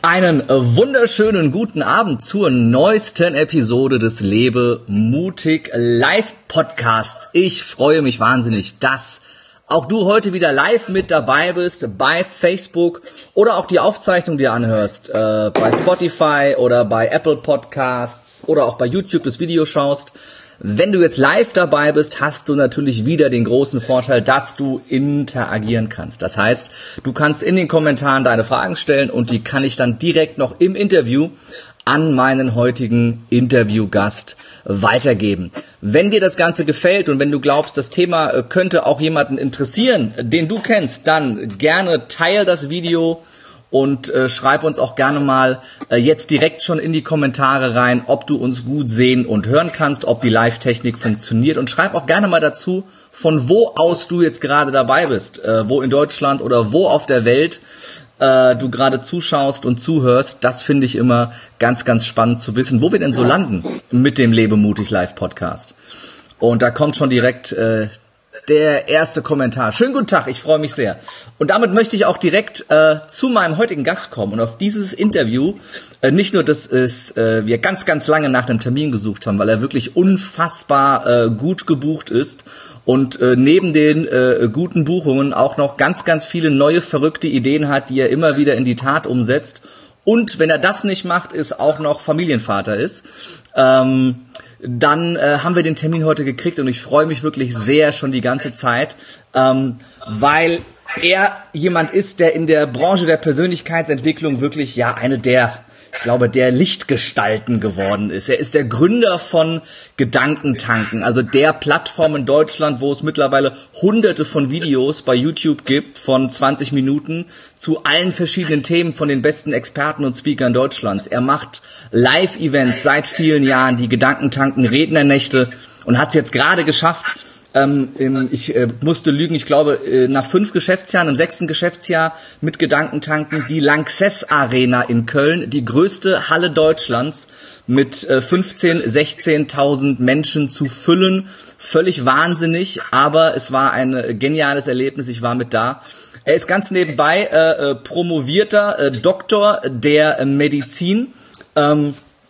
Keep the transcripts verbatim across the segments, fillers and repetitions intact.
Einen wunderschönen guten Abend zur neuesten Episode des Lebe mutig Live Podcasts. Ich freue mich wahnsinnig, dass auch du heute wieder live mit dabei bist bei Facebook oder auch die Aufzeichnung dir anhörst, äh, bei Spotify oder bei Apple Podcasts oder auch bei YouTube das Video schaust. Wenn du jetzt live dabei bist, hast du natürlich wieder den großen Vorteil, dass du interagieren kannst. Das heißt, du kannst in den Kommentaren deine Fragen stellen und die kann ich dann direkt noch im Interview an meinen heutigen Interviewgast weitergeben. Wenn dir das Ganze gefällt und wenn du glaubst, das Thema könnte auch jemanden interessieren, den du kennst, dann gerne teile das Video und äh, schreib uns auch gerne mal äh, jetzt direkt schon in die Kommentare rein, ob du uns gut sehen und hören kannst, ob die Live-Technik funktioniert. Und schreib auch gerne mal dazu, von wo aus du jetzt gerade dabei bist, äh, wo in Deutschland oder wo auf der Welt äh, du gerade zuschaust und zuhörst. Das finde ich immer ganz, ganz spannend zu wissen, wo wir denn so landen mit dem Lebe mutig Live-Podcast. Und da kommt schon direkt äh, der erste Kommentar. Schönen guten Tag, ich freue mich sehr. Und damit möchte ich auch direkt äh, zu meinem heutigen Gast kommen und auf dieses Interview. Äh, nicht nur, dass es, äh, wir ganz, ganz lange nach dem Termin gesucht haben, weil er wirklich unfassbar äh, gut gebucht ist und äh, neben den äh, guten Buchungen auch noch ganz, ganz viele neue, verrückte Ideen hat, die er immer wieder in die Tat umsetzt. Und wenn er das nicht macht, ist auch noch Familienvater ist. Ähm, Dann äh, haben wir den Termin heute gekriegt und ich freue mich wirklich sehr schon die ganze Zeit, ähm, weil er jemand ist, der in der Branche der Persönlichkeitsentwicklung wirklich ja eine der, ich glaube, der Lichtgestalten geworden ist. Er ist der Gründer von Gedankentanken, also der Plattform in Deutschland, wo es mittlerweile hunderte von Videos bei YouTube gibt von zwanzig Minuten zu allen verschiedenen Themen von den besten Experten und Speakern Deutschlands. Er macht Live-Events seit vielen Jahren, die Gedankentanken Rednernächte und hat es jetzt gerade geschafft. Ähm, im, ich äh, musste lügen, ich glaube, äh, nach fünf Geschäftsjahren, im sechsten Geschäftsjahr mit Gedankentanken, die Lanxess Arena in Köln, die größte Halle Deutschlands mit äh, fünfzehntausend, sechzehntausend Menschen zu füllen. Völlig wahnsinnig, aber es war ein äh, geniales Erlebnis, ich war mit da. Er ist ganz nebenbei äh, äh, promovierter äh, Doktor der äh, Medizin, ähm,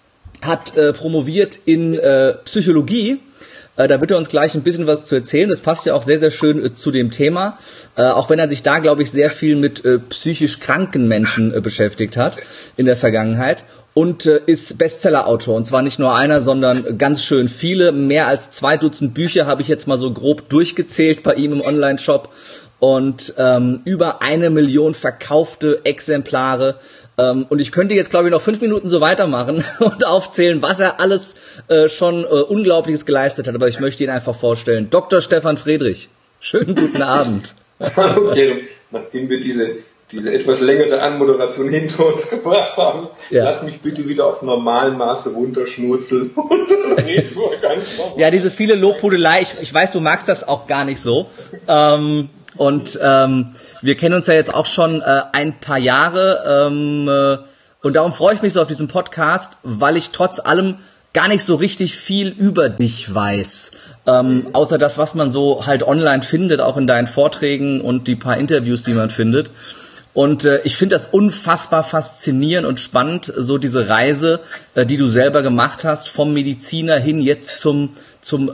hat äh, promoviert in äh, Psychologie. Äh, da wird er uns gleich ein bisschen was zu erzählen. Das passt ja auch sehr, sehr schön äh, zu dem Thema. Äh, auch wenn er sich da, glaube ich, sehr viel mit äh, psychisch kranken Menschen äh, beschäftigt hat in der Vergangenheit. Und äh, ist Bestsellerautor. Und zwar nicht nur einer, sondern ganz schön viele. Mehr als zwei Dutzend Bücher habe ich jetzt mal so grob durchgezählt bei ihm im Online-Shop. Und ähm, über eine Million verkaufte Exemplare. Ähm, und ich könnte jetzt, glaube ich, noch fünf Minuten so weitermachen und aufzählen, was er alles äh, schon äh, Unglaubliches geleistet hat. Aber ich möchte ihn einfach vorstellen. Doktor Stefan Friedrich. Schönen guten Abend. Hallo Kerem, nachdem wir diese, diese etwas längere Anmoderation hinter uns gebracht haben, ja. Lass mich bitte wieder auf normalem Maße runterschnurzeln und dann reden wir ganz normal. Ja, diese viele Lobhudelei, ich, ich weiß, du magst das auch gar nicht so. Ähm, Und ähm, wir kennen uns ja jetzt auch schon äh, ein paar Jahre ähm, äh, und darum freue ich mich so auf diesen Podcast, weil ich trotz allem gar nicht so richtig viel über dich weiß. Ähm, außer das, was man so halt online findet, auch in deinen Vorträgen und die paar Interviews, die man findet. Und äh, ich finde das unfassbar faszinierend und spannend, so diese Reise, äh, die du selber gemacht hast, vom Mediziner hin jetzt zum zum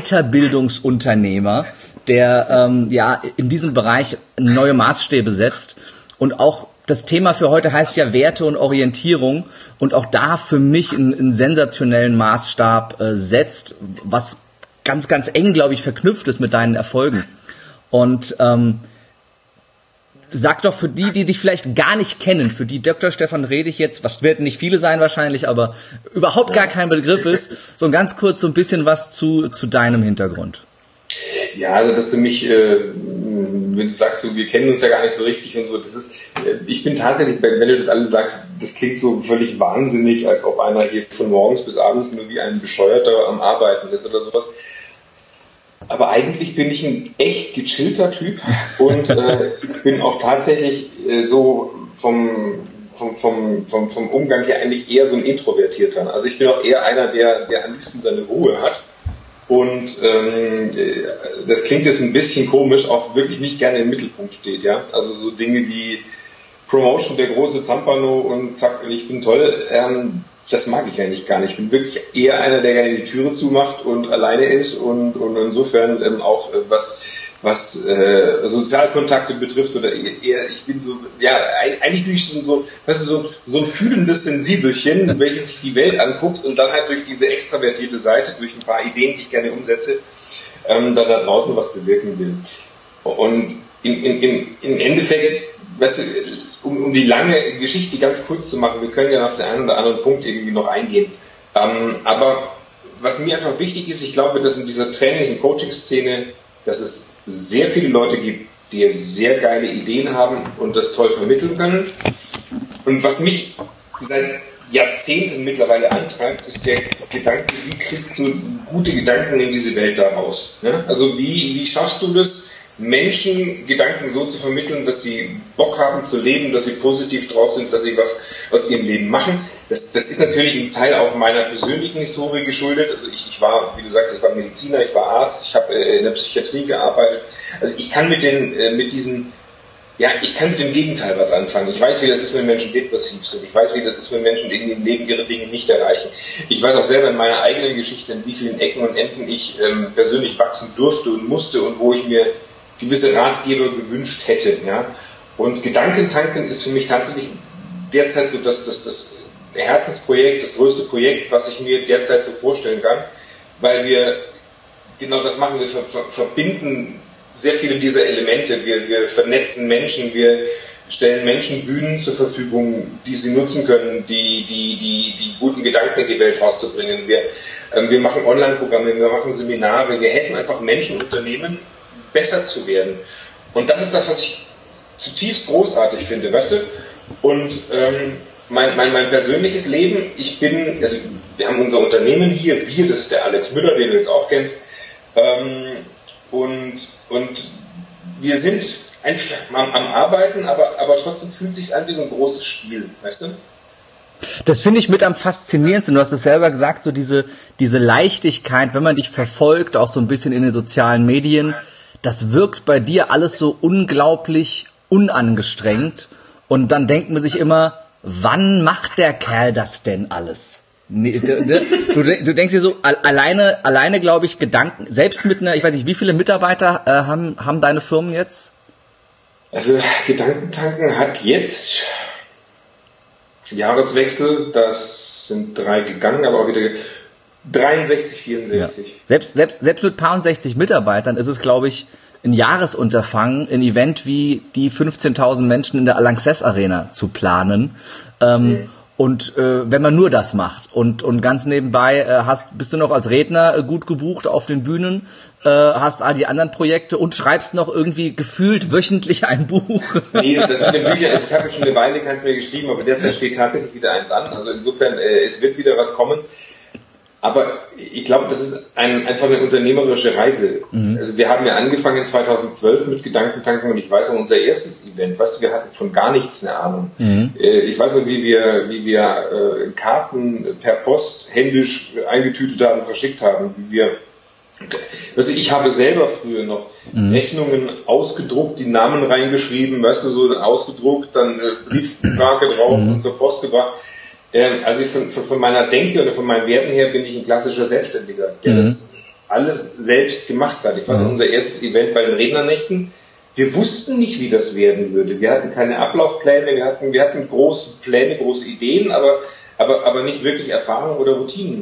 Weiterbildungsunternehmer, der ähm, ja in diesem Bereich neue Maßstäbe setzt. Und auch das Thema für heute heißt ja Werte und Orientierung und auch da für mich einen, einen sensationellen Maßstab äh, setzt, was ganz, ganz eng, glaube ich, verknüpft ist mit deinen Erfolgen. Und ähm, sag doch für die, die dich vielleicht gar nicht kennen, für die Doktor Stefan Friedrich jetzt, was werden nicht viele sein wahrscheinlich, aber überhaupt gar kein Begriff ist, so ganz kurz so ein bisschen was zu zu deinem Hintergrund. Ja, also dass du mich, äh, wenn du sagst, so, wir kennen uns ja gar nicht so richtig und so, das ist, äh, ich bin tatsächlich, wenn du das alles sagst, das klingt so völlig wahnsinnig, als ob einer hier von morgens bis abends nur wie ein Bescheuerter am Arbeiten ist oder sowas. Aber eigentlich bin ich ein echt gechillter Typ und äh, ich bin auch tatsächlich äh, so vom, vom, vom, vom, vom Umgang her eigentlich eher so ein Introvertierter. Also ich bin auch eher einer, der, der am liebsten seine Ruhe hat. Und ähm, das klingt jetzt ein bisschen komisch, auch wirklich nicht gerne im Mittelpunkt steht, ja. Also so Dinge wie Promotion, der große Zampano und zack, ich bin toll. Ähm, das mag ich eigentlich gar nicht. Ich bin wirklich eher einer, der gerne die Türe zumacht und alleine ist und, und insofern ähm, auch äh, was was äh, Sozialkontakte betrifft oder eher, ich bin so, ja, eigentlich bin ich so, so, weißt du, so, so ein fühlendes Sensibelchen, welches sich die Welt anguckt und dann halt durch diese extravertierte Seite, durch ein paar Ideen, die ich gerne umsetze, ähm, dann da draußen was bewirken will. Und im, im, im Endeffekt, weißt du, um, um die lange Geschichte ganz kurz zu machen, wir können ja auf den einen oder anderen Punkt irgendwie noch eingehen. Ähm, aber was mir einfach wichtig ist, ich glaube, dass in dieser Trainings- und Coaching-Szene, dass es sehr viele Leute gibt, die sehr geile Ideen haben und das toll vermitteln können. Und was mich seit Jahrzehnten mittlerweile antreibt, ist der Gedanke, wie kriegst du gute Gedanken in diese Welt daraus? Ja? Also wie, wie schaffst du das, Menschen Gedanken so zu vermitteln, dass sie Bock haben zu leben, dass sie positiv drauf sind, dass sie was aus ihrem Leben machen. Das, das ist natürlich im Teil auch meiner persönlichen Historie geschuldet. Also ich, ich war, wie du sagst, ich war Mediziner, ich war Arzt, ich habe in der Psychiatrie gearbeitet. Also ich kann mit den, mit diesen, ja, ich kann mit dem Gegenteil was anfangen. Ich weiß, wie das ist, wenn Menschen depressiv sind. Ich weiß, wie das ist, wenn Menschen irgendwie im Leben ihre Dinge nicht erreichen. Ich weiß auch selber in meiner eigenen Geschichte, in wie vielen Ecken und Enden ich ähm, persönlich wachsen durfte und musste und wo ich mir gewisse Ratgeber gewünscht hätte. Ja? Und Gedankentanken ist für mich tatsächlich derzeit so das, das, das Herzensprojekt, das größte Projekt, was ich mir derzeit so vorstellen kann, weil wir genau das machen, wir ver, ver, verbinden sehr viele dieser Elemente, wir, wir vernetzen Menschen, wir stellen Menschen Bühnen zur Verfügung, die sie nutzen können, die, die, die, die guten Gedanken in die Welt rauszubringen. Wir, ähm, wir machen Online-Programme, wir machen Seminare, wir helfen einfach Menschen und Unternehmen, besser zu werden. Und das ist das, was ich zutiefst großartig finde, weißt du? Und ähm, mein, mein, mein persönliches Leben, ich bin, also wir haben unser Unternehmen hier, wir, das ist der Alex Müller, den du jetzt auch kennst, ähm, und, und wir sind einfach am, am Arbeiten, aber, aber trotzdem fühlt es sich an wie so ein großes Spiel, weißt du? Das finde ich mit am faszinierendsten. Du hast es selber gesagt, so diese, diese Leichtigkeit, wenn man dich verfolgt, auch so ein bisschen in den sozialen Medien, das wirkt bei dir alles so unglaublich unangestrengt und dann denkt man sich immer, wann macht der Kerl das denn alles? Nee, du, du, du denkst dir so, alleine, alleine glaube ich, Gedanken, selbst mit einer, ich weiß nicht, wie viele Mitarbeiter äh, haben, haben deine Firmen jetzt? Also Gedankentanken hat jetzt Jahreswechsel, das sind drei gegangen, aber auch wieder dreiundsechzig, vierundsechzig. Ja. Selbst, selbst, selbst mit paar und sechzig Mitarbeitern ist es, glaube ich, ein Jahresunterfangen, ein Event wie die fünfzehntausend Menschen in der Lanxess Arena zu planen. Ähm, mhm. Und äh, wenn man nur das macht und und ganz nebenbei äh, hast, bist du noch als Redner äh, gut gebucht auf den Bühnen, äh, hast all die anderen Projekte und schreibst noch irgendwie gefühlt wöchentlich ein Buch. Nee, das mit den Büchern, also ich habe schon eine Weile keins mehr geschrieben, aber derzeit steht tatsächlich wieder eins an. Also insofern, äh, es wird wieder was kommen. Aber ich glaube, das ist ein, einfach eine unternehmerische Reise. Mhm. Also wir haben ja angefangen zweitausendzwölf mit Gedankentanken und ich weiß noch, unser erstes Event, weißt du, wir hatten von gar nichts eine Ahnung. Mhm. Ich weiß noch, wie wir, wie wir äh, Karten per Post händisch eingetütet haben, verschickt haben, wie wir, weißt du, ich habe selber früher noch mhm. Rechnungen ausgedruckt, die Namen reingeschrieben, weißt du, so ausgedruckt, dann äh, Briefmarke drauf mhm. und zur Post gebracht. Also von, von meiner Denke oder von meinem Werden her bin ich ein klassischer Selbstständiger, der mhm. das alles selbst gemacht hat. Ich weiß, mhm. unser erstes Event bei den Rednernächten, wir wussten nicht, wie das werden würde. Wir hatten keine Ablaufpläne, wir hatten, wir hatten große Pläne, große Ideen, aber, aber, aber nicht wirklich Erfahrung oder Routinen.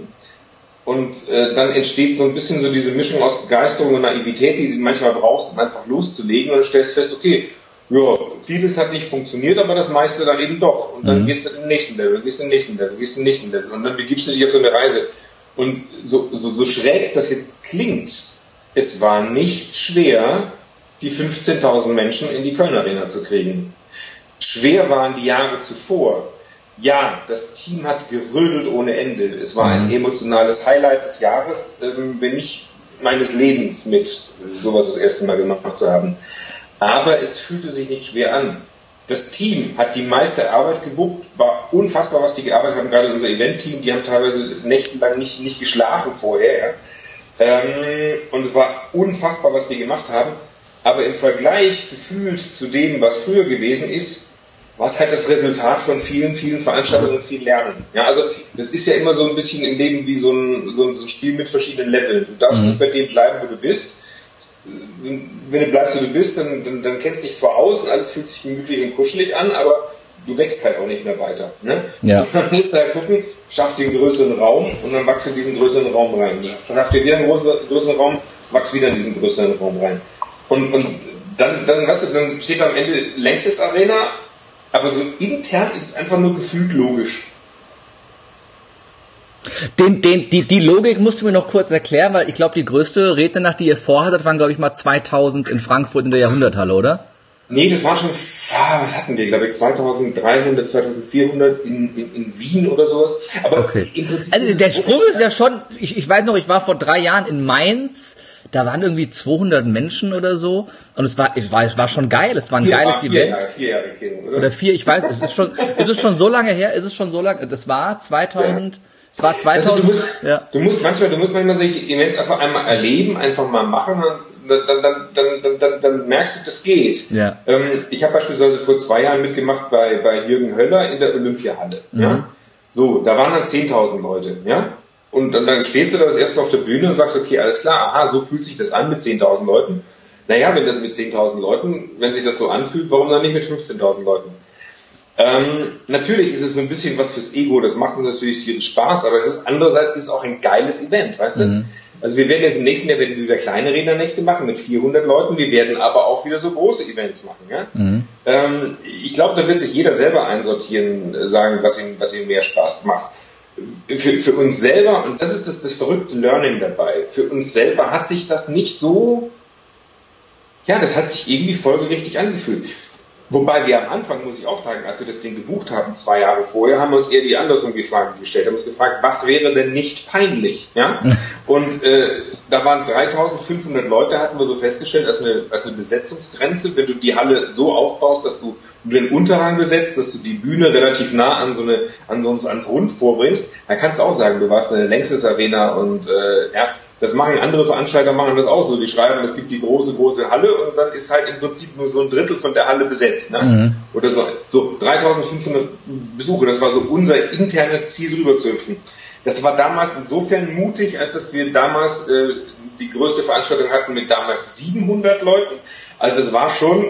Und äh, dann entsteht so ein bisschen so diese Mischung aus Begeisterung und Naivität, die du manchmal brauchst, um einfach loszulegen, und du stellst fest, okay, ja, vieles hat nicht funktioniert, aber das meiste dann eben doch. Und dann mhm. gehst du in den nächsten Level, gehst in den nächsten Level, gehst in den nächsten Level. Und dann begibst du dich auf so eine Reise. Und so, so, so schräg das jetzt klingt, es war nicht schwer, die fünfzehntausend Menschen in die Kölner Arena zu kriegen. Schwer waren die Jahre zuvor. Ja, das Team hat gerödelt ohne Ende. Es war ein emotionales Highlight des Jahres, wenn nicht meines Lebens, mit sowas das erste Mal gemacht zu haben. Aber es fühlte sich nicht schwer an. Das Team hat die meiste Arbeit gewuppt, war unfassbar, was die gearbeitet haben, gerade unser Event-Team, die haben teilweise nächtelang nicht, nicht geschlafen vorher. Ja. Ähm, und es war unfassbar, was die gemacht haben. Aber im Vergleich gefühlt zu dem, was früher gewesen ist, war es halt das Resultat von vielen, vielen Veranstaltungen und viel Lernen. Ja, also das ist ja immer so ein bisschen im Leben wie so ein, so ein, so ein Spiel mit verschiedenen Leveln. Du darfst mhm. nicht bei dem bleiben, wo du bist. Wenn du bleibst, wo du bist, dann, dann, dann kennst du dich zwar aus und alles fühlt sich gemütlich und kuschelig an, aber du wächst halt auch nicht mehr weiter. Ne? Ja. Und dann musst du halt gucken, schaff dir einen größeren Raum und dann wachst du in diesen größeren Raum rein. Schaff dir wieder einen größeren, größeren Raum, wachst wieder in diesen größeren Raum rein. Und, und dann, dann, weißt du, dann steht am Ende längstes Arena, aber so intern ist es einfach nur gefühlt logisch. Den, den, die, die Logik musst du mir noch kurz erklären, weil ich glaube, die größte Rednernacht, die ihr vorhattet, waren, glaube ich, mal zweitausend in Frankfurt in der Jahrhunderthalle, oder? Nee, das waren schon, was hatten wir, glaube ich, zweitausenddreihundert, zweitausendvierhundert in, in, in Wien oder sowas. Aber okay. Im Prinzip also der Sprung ist ja schon, ich, ich weiß noch, ich war vor drei Jahren in Mainz, da waren irgendwie zweihundert Menschen oder so und es war, es war, es war schon geil, es war ein vier, geiles vier Event. Jahre, vier Jahre, oder? Oder vier, ich weiß, es ist schon, ist es schon so lange her, ist es schon so lange, das war zweitausend... Ja. Es war zweitausend. Also du, musst, ja. du musst manchmal, du musst manchmal solche Events einfach einmal erleben, einfach mal machen, dann, dann, dann, dann, dann, dann merkst du, das geht. Ja. Ähm, ich habe beispielsweise vor zwei Jahren mitgemacht bei, bei Jürgen Höller in der Olympiahalle. Mhm. Ja? So, da waren dann zehntausend Leute, ja. Und dann, dann stehst du da das erste Mal auf der Bühne und sagst, okay, alles klar, aha, so fühlt sich das an mit zehntausend Leuten. Naja, wenn das mit zehntausend Leuten, wenn sich das so anfühlt, warum dann nicht mit fünfzehntausend Leuten? Ähm, natürlich ist es so ein bisschen was fürs Ego, das macht uns natürlich tierisch Spaß, aber es ist andererseits ist es auch ein geiles Event, weißt du? Mhm. Also wir werden jetzt im nächsten Jahr wieder kleine Rednernächte machen mit vierhundert Leuten, wir werden aber auch wieder so große Events machen, ja? Mhm. Ähm, ich glaube, da wird sich jeder selber einsortieren, sagen, was ihm, was ihm mehr Spaß macht. Für, für uns selber, und das ist das, das verrückte Learning dabei, für uns selber hat sich das nicht so, ja, das hat sich irgendwie folgerichtig angefühlt. Wobei wir am Anfang, muss ich auch sagen, als wir das Ding gebucht haben, zwei Jahre vorher, haben wir uns eher die andersrum Frage gestellt, haben uns gefragt, was wäre denn nicht peinlich? Ja? Und äh, da waren dreitausendfünfhundert Leute, hatten wir so festgestellt, als eine, als eine Besetzungsgrenze, wenn du die Halle so aufbaust, dass du den Unterrang besetzt, dass du die Bühne relativ nah an so eine, an so ans Rund vorbringst, dann kannst du auch sagen, du warst eine längstes Arena und äh, ja, das machen andere Veranstalter, machen das auch so. Die schreiben, es gibt die große, große Halle und dann ist halt im Prinzip nur so ein Drittel von der Halle besetzt. Ne? Mhm. Oder so. So dreitausendfünfhundert Besucher, das war so unser internes Ziel, rüber zu hüpfen. Das war damals insofern mutig, als dass wir damals äh, die größte Veranstaltung hatten mit damals siebenhundert Leuten. Also das war schon,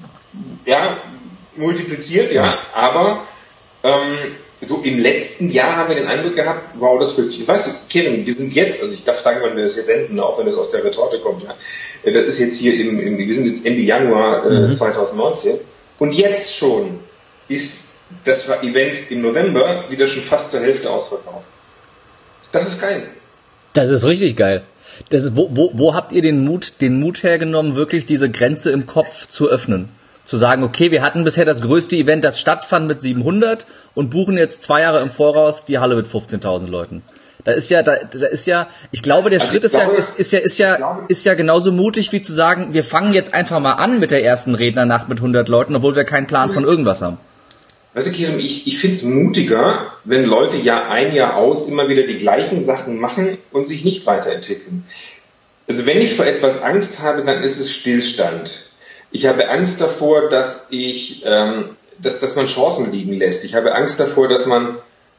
ja, multipliziert, ja, aber ähm, so im letzten Jahr haben wir den Eindruck gehabt, wow, das fühlt sich, weißt du, Kevin, wir sind jetzt, also ich darf sagen, wenn wir das hier senden, auch wenn das aus der Retorte kommt, ja, das ist jetzt hier im, im wir sind jetzt Ende Januar äh, mhm. zweitausendneunzehn und jetzt schon ist das Event im November wieder schon fast zur Hälfte ausverkauft. Das ist geil. Das ist richtig geil. Das ist, wo, wo, wo habt ihr den Mut, den Mut hergenommen, wirklich diese Grenze im Kopf zu öffnen? Zu sagen, okay, wir hatten bisher das größte Event, das stattfand mit siebenhundert und buchen jetzt zwei Jahre im Voraus die Halle mit fünfzehntausend Leuten. Da ist ja, da, da ist ja, ich glaube, der also Schritt ist, glaube, ja, ist, ist ja, ist ja, glaube, ist ja genauso mutig wie zu sagen, wir fangen jetzt einfach mal an mit der ersten Rednernacht mit hundert Leuten, obwohl wir keinen Plan von irgendwas haben. Weißt du, Kerem, ich, ich finde es mutiger, wenn Leute Jahr ein, Jahr aus immer wieder die gleichen Sachen machen und sich nicht weiterentwickeln. Also wenn ich vor etwas Angst habe, dann ist es Stillstand. Ich habe Angst davor, dass ich, ähm, dass, dass man Chancen liegen lässt. Ich habe Angst davor, dass man,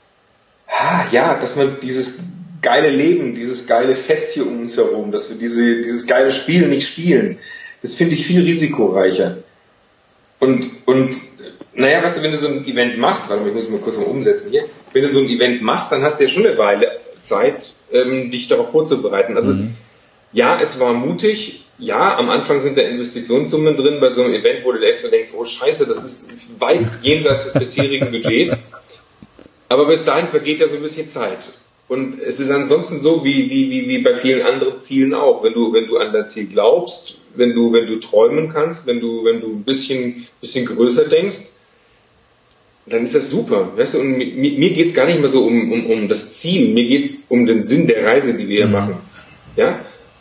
ha, ja, dass man dieses geile Leben, dieses geile Fest hier um uns herum, dass wir diese, dieses geile Spiel nicht spielen. Das finde ich viel risikoreicher. Und, und, naja, weißt du, wenn du so ein Event machst, warte mal, ich muss mal kurz mal umsetzen hier, wenn du so ein Event machst, dann hast du ja schon eine Weile Zeit, ähm, dich darauf vorzubereiten. Also, mhm. ja, es war mutig. Ja, am Anfang sind da Investitionssummen drin bei so einem Event, wo du erstmal denkst, oh Scheiße, das ist weit jenseits des bisherigen Budgets. Aber bis dahin vergeht ja so ein bisschen Zeit. Und es ist ansonsten so wie, wie, wie, wie bei vielen anderen Zielen auch. Wenn du, wenn du an dein Ziel glaubst, wenn du, wenn du träumen kannst, wenn du, wenn du ein bisschen, bisschen größer denkst, dann ist das super. Weißt du, und mir, mir geht's gar nicht mehr so um, um, um das Ziel. Mir geht's um den Sinn der Reise, die wir hier mhm. machen. Ja?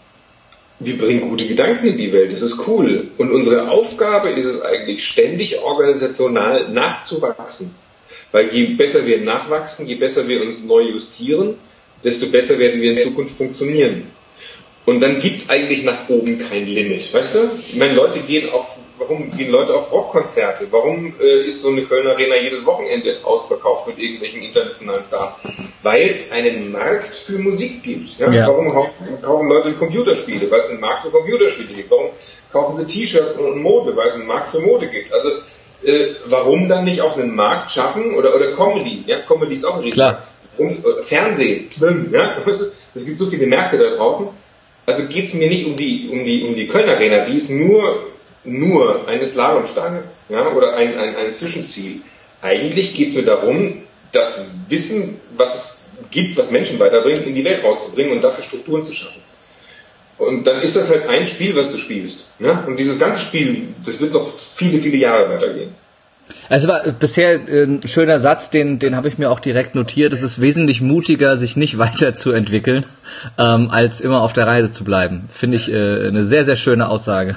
Wir bringen gute Gedanken in die Welt, das ist cool. Und unsere Aufgabe ist es eigentlich, ständig organisational nachzuwachsen. Weil je besser wir nachwachsen, je besser wir uns neu justieren, desto besser werden wir in Zukunft funktionieren. Und dann gibt's eigentlich nach oben kein Limit, weißt du? Ich meine, Leute gehen auf, warum gehen Leute auf Rockkonzerte? Warum äh, ist so eine Kölner Arena jedes Wochenende ausverkauft mit irgendwelchen internationalen Stars? Weil es einen Markt für Musik gibt. Ja? Ja. Warum kaufen Leute Computerspiele? Weil es einen Markt für Computerspiele gibt. Warum kaufen sie T-Shirts und Mode? Weil es einen Markt für Mode gibt. Also äh, warum dann nicht auch einen Markt schaffen? Oder, oder Comedy? Ja? Comedy ist auch ein Riesenmarkt. Um, äh, Fernsehen, ja? Es gibt so viele Märkte da draußen. Also geht es mir nicht um die, um die, um die Kölner Arena, die ist nur, nur eine Slalomstange, ja, oder ein, ein, ein Zwischenziel. Eigentlich geht es mir darum, das Wissen, was es gibt, was Menschen weiterbringt, in die Welt rauszubringen und dafür Strukturen zu schaffen. Und dann ist das halt ein Spiel, was du spielst. Ja? Und dieses ganze Spiel, das wird noch viele, viele Jahre weitergehen. Also war bisher ein schöner Satz, den den habe ich mir auch direkt notiert. Es ist wesentlich mutiger, sich nicht weiterzuentwickeln, ähm, als immer auf der Reise zu bleiben. Finde ich äh, eine sehr, sehr schöne Aussage.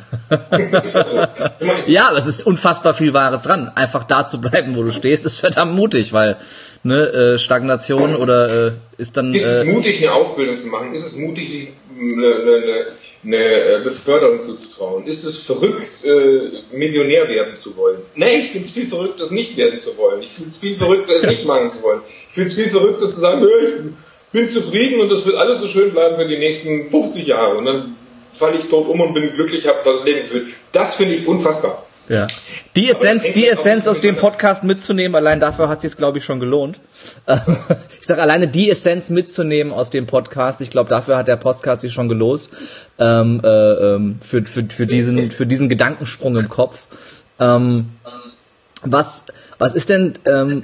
Ja, aber es ist unfassbar viel Wahres dran. Einfach da zu bleiben, wo du stehst, ist verdammt mutig, weil ne, äh, Stagnation oder äh, ist dann... Äh, ist es mutig, eine Ausbildung zu machen? Ist es mutig, sich eine, eine, eine Beförderung zuzutrauen? Ist es verrückt, äh, Millionär werden zu wollen? Nein, ich finde es viel verrückter, es nicht werden zu wollen. Ich finde es viel verrückter, es nicht machen zu wollen. Ich finde es viel verrückter zu sagen, ich bin zufrieden und das wird alles so schön bleiben für die nächsten fünfzig Jahre. Und dann falle ich tot um und bin glücklich, habe das Leben geführt. Das finde ich unfassbar. Ja. Die Essenz, die Essenz aus dem Podcast mitzunehmen, allein dafür hat es sich, glaube ich, schon gelohnt. Ich sage alleine die Essenz mitzunehmen aus dem Podcast. Ich glaube, dafür hat der Podcast sich schon gelohnt. Ähm, äh, ähm, für, für, für diesen, für diesen Gedankensprung im Kopf. Ähm, was, was ist denn ähm,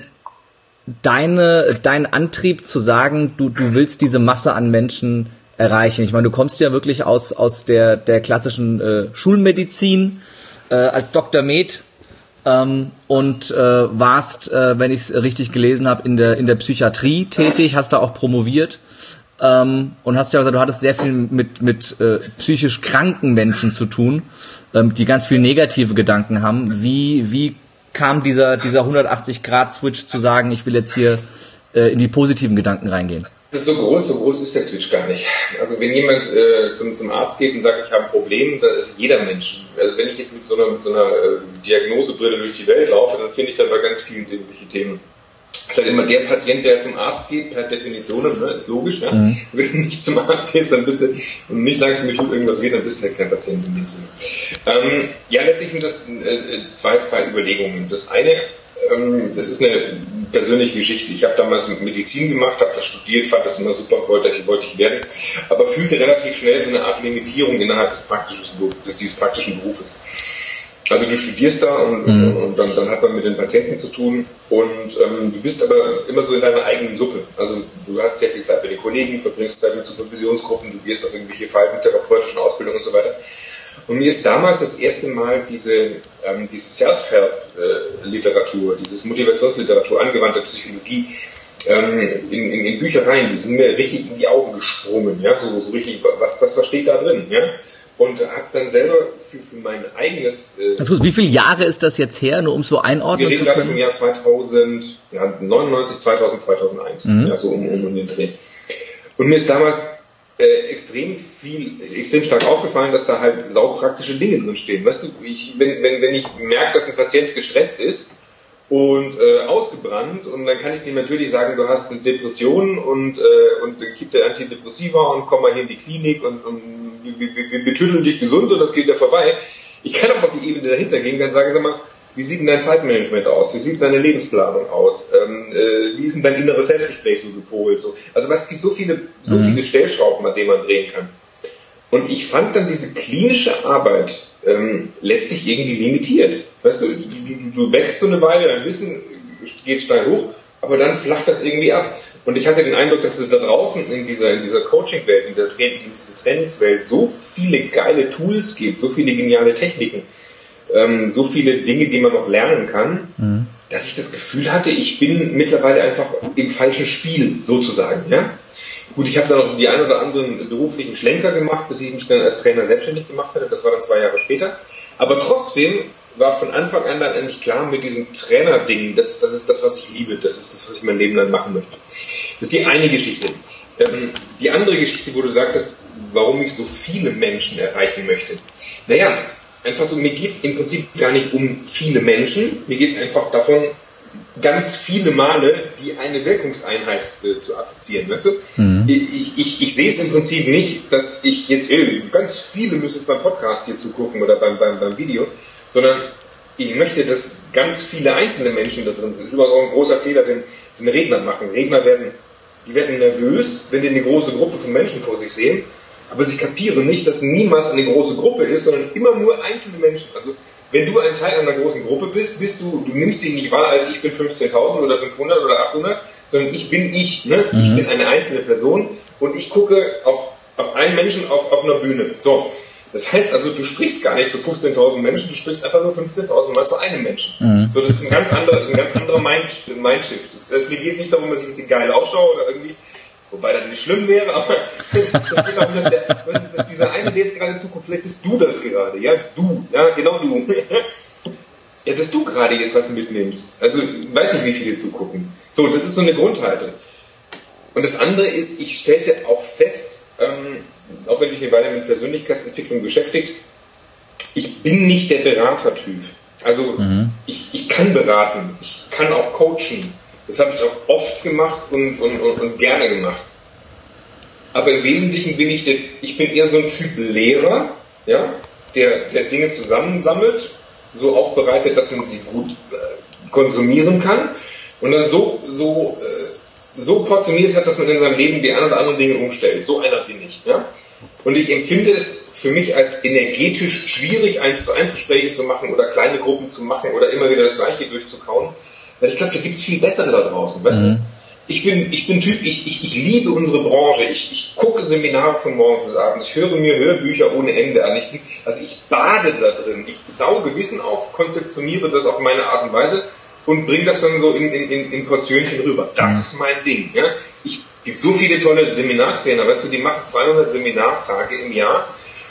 deine, dein Antrieb zu sagen, du, du willst diese Masse an Menschen erreichen? Ich meine, du kommst ja wirklich aus, aus der, der klassischen äh, Schulmedizin. Äh, als Doktor Med ähm, und äh, warst, äh, wenn ich es richtig gelesen habe, in der in der Psychiatrie tätig, hast da auch promoviert ähm, und hast ja gesagt, du hattest sehr viel mit mit äh, psychisch kranken Menschen zu tun, ähm, die ganz viel negative Gedanken haben. Wie wie kam dieser dieser hundertachtzig Grad Switch zu sagen, ich will jetzt hier äh, in die positiven Gedanken reingehen? Das ist so groß, so groß ist der Switch gar nicht. Also wenn jemand äh, zum, zum Arzt geht und sagt, ich habe ein Problem, dann ist jeder Mensch. Also wenn ich jetzt mit so einer, mit so einer äh, Diagnosebrille durch die Welt laufe, dann finde ich da bei ganz vielen irgendwelche Themen. Das ist halt immer der Patient, der zum Arzt geht, per Definition, ne, ist logisch. Ja? Mhm. Wenn du nicht zum Arzt gehst, dann bist du, und nicht sagst, mir tut irgendwas weh, dann bist du halt kein Patient in dem Sinne. Ähm, ja, letztlich sind das äh, zwei, zwei Überlegungen. Das eine, ähm, das ist eine persönliche Geschichte. Ich habe damals Medizin gemacht, habe das studiert, fand das immer super, wollte ich, wollte ich werden, aber fühlte relativ schnell so eine Art Limitierung innerhalb des praktischen, des, dieses praktischen Berufes. Also du studierst da und, mhm. und dann, dann hat man mit den Patienten zu tun und ähm, du bist aber immer so in deiner eigenen Suppe. Also du hast sehr viel Zeit bei den Kollegen, verbringst Zeit mit Supervisionsgruppen, du gehst auf irgendwelche therapeutischen Ausbildungen und so weiter. Und mir ist damals das erste Mal diese, ähm, diese Self-Help-Literatur, dieses Motivationsliteratur, angewandte Psychologie, ähm, in, in, in Büchereien, die sind mir richtig in die Augen gesprungen, ja, so, so richtig, was, was, was steht da drin, ja? Und habe dann selber für, für mein eigenes... Äh, also wie viele Jahre ist das jetzt her, nur um so einordnen zu können? Wir reden gerade vom Jahr zweitausend, ja, neunundneunzig, zweitausend, zweitausendeins, mhm. ja, so um, um, um den Dreh. Und mir ist damals Äh, extrem viel, extrem stark aufgefallen, dass da halt saupraktische Dinge drin stehen. Weißt du, ich, wenn, wenn, wenn ich merke, dass ein Patient gestresst ist und äh, ausgebrannt, und dann kann ich dem natürlich sagen, du hast eine Depression und, äh, und dann gibt der Antidepressiva und komm mal hier in die Klinik und, und wir, wir, wir tüdeln dich gesund und das geht ja vorbei. Ich kann auch auf die Ebene dahinter gehen, dann sage ich, sag mal, wie sieht denn dein Zeitmanagement aus? Wie sieht deine Lebensplanung aus? Ähm, äh, wie ist denn dein inneres Selbstgespräch so gepolt? So? Also was, es gibt so viele, so mhm. viele Stellschrauben, an denen man drehen kann. Und ich fand dann diese klinische Arbeit ähm, letztlich irgendwie limitiert. Weißt du, du, du, du wächst so eine Weile, dein Wissen geht steil hoch, aber dann flacht das irgendwie ab. Und ich hatte den Eindruck, dass es da draußen in dieser, in dieser Coaching-Welt, in, der Tra- in dieser Trainingswelt so viele geile Tools gibt, so viele geniale Techniken, Ähm, so viele Dinge, die man noch lernen kann, mhm. dass ich das Gefühl hatte, ich bin mittlerweile einfach im falschen Spiel, sozusagen. Ja? Gut, ich habe da noch die ein oder anderen beruflichen Schlenker gemacht, bis ich mich dann als Trainer selbstständig gemacht hatte. Das war dann zwei Jahre später. Aber trotzdem war von Anfang an dann eigentlich klar mit diesem Trainer-Ding, das, das ist das, was ich liebe, das ist das, was ich mein Leben lang machen möchte. Das ist die eine Geschichte. Ähm, die andere Geschichte, wo du sagtest, warum ich so viele Menschen erreichen möchte. Naja, einfach so, mir geht es im Prinzip gar nicht um viele Menschen, mir geht es einfach davon, ganz viele Male die eine Wirkungseinheit äh, zu applizieren, weißt du? Mhm. Ich, ich, ich sehe es im Prinzip nicht, dass ich jetzt, ey, ganz viele müssen jetzt beim Podcast hier zugucken oder beim, beim, beim Video, sondern ich möchte, dass ganz viele einzelne Menschen da drin sind. Das ist überhaupt auch ein großer Fehler, den, den Redner machen. Redner werden, die werden nervös, wenn die eine große Gruppe von Menschen vor sich sehen, aber sie kapieren nicht, dass niemals eine große Gruppe ist, sondern immer nur einzelne Menschen. Also wenn du ein Teil einer großen Gruppe bist, bist du, du nimmst dich nicht wahr als ich bin fünfzehntausend oder fünfhundert oder achthundert, sondern ich bin ich, ne? Mhm. Ich bin eine einzelne Person und ich gucke auf, auf einen Menschen auf, auf einer Bühne. So, das heißt also, du sprichst gar nicht zu fünfzehntausend Menschen, du sprichst einfach nur fünfzehntausend Mal zu einem Menschen. Mhm. So, das ist ein ganz anderer, das ist ein ganz anderer Mind, Mindshift. Das heißt, mir geht es nicht darum, dass ich jetzt geil ausschaue oder irgendwie, wobei das nicht schlimm wäre, aber das geht darum, dass, der, dass dieser eine, der jetzt gerade zuguckt, vielleicht bist du das gerade, ja, du, ja, genau du. Ja, dass du gerade jetzt was mitnimmst. Also, ich weiß nicht, wie viele zugucken. So, das ist so eine Grundhaltung. Und das andere ist, ich stellte auch fest, ähm, auch wenn du dich eine Weile mit Persönlichkeitsentwicklung beschäftigst, ich bin nicht der Beratertyp. Also, mhm. ich, ich kann beraten, ich kann auch coachen. Das habe ich auch oft gemacht und, und, und, und gerne gemacht. Aber im Wesentlichen bin ich der, ich bin eher so ein Typ Lehrer, ja, der, der Dinge zusammensammelt, so aufbereitet, dass man sie gut äh, konsumieren kann und dann so, so, äh, so portioniert hat, dass man in seinem Leben die ein oder anderen Dinge umstellt. So einer bin ich. Ja? Und ich empfinde es für mich als energetisch schwierig, eins zu eins Gespräche zu machen oder kleine Gruppen zu machen oder immer wieder das Gleiche durchzukauen. Weil ich glaube, da gibt es viel bessere da draußen, weißt mhm. du? Ich bin, ich bin Typ, ich, ich, ich liebe unsere Branche, ich, ich gucke Seminare von morgens bis abends, ich höre mir Hörbücher ohne Ende an, ich, also ich bade da drin, ich sauge Wissen auf, konzeptioniere das auf meine Art und Weise und bringe das dann so in, in, in Portionchen rüber. Das mhm. ist mein Ding. Ja? Ich gibt so viele tolle Seminartrainer, weißt du, die machen zweihundert Seminartage im Jahr.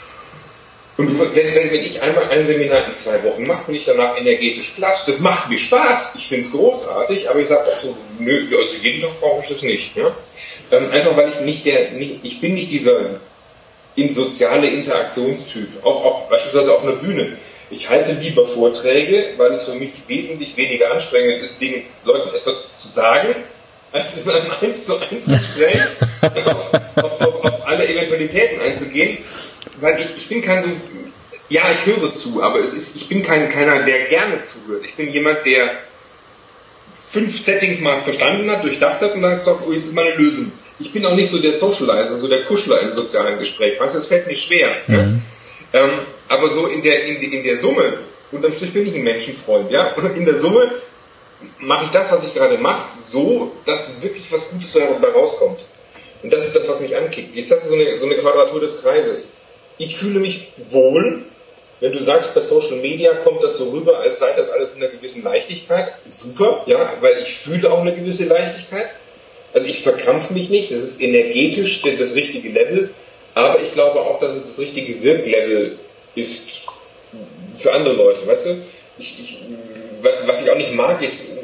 Und wenn ich einmal ein Seminar in zwei Wochen mache, bin ich danach energetisch platt. Das macht mir Spaß, ich finde es großartig, aber ich sage auch so, nö, also jeden Tag brauche ich das nicht. Ja? Ähm, einfach weil ich nicht der, nicht, ich bin nicht dieser in soziale Interaktionstyp, auch, auch beispielsweise auf einer Bühne. Ich halte lieber Vorträge, weil es für mich wesentlich weniger anstrengend ist, den Leuten etwas zu sagen, als in einem eins zu eins Gespräch auf, auf, auf, auf alle Eventualitäten einzugehen. Weil ich, ich bin kein so, ja, ich höre zu, aber es ist, ich bin kein, keiner, der gerne zuhört. Ich bin jemand, der fünf Settings mal verstanden hat, durchdacht hat und dann sagt, oh, jetzt ist meine Lösung. Ich bin auch nicht so der Socializer, so der Kuschler im sozialen Gespräch. Weißt du, das fällt mir schwer. Mhm. Ja? Ähm, aber so in der, in, in der Summe, unterm Strich bin ich ein Menschenfreund, ja, und in der Summe mache ich das, was ich gerade mache, so, dass wirklich was Gutes dabei rauskommt. Und das ist das, was mich ankickt. Jetzt hast du so eine, so eine Quadratur des Kreises. Ich fühle mich wohl, wenn du sagst, bei Social Media kommt das so rüber, als sei das alles mit einer gewissen Leichtigkeit. Super, ja, weil ich fühle auch eine gewisse Leichtigkeit. Also ich verkrampfe mich nicht, das ist energetisch das richtige Level, aber ich glaube auch, dass es das richtige Wirklevel ist für andere Leute, weißt du? Ich, ich, was, was ich auch nicht mag, ist,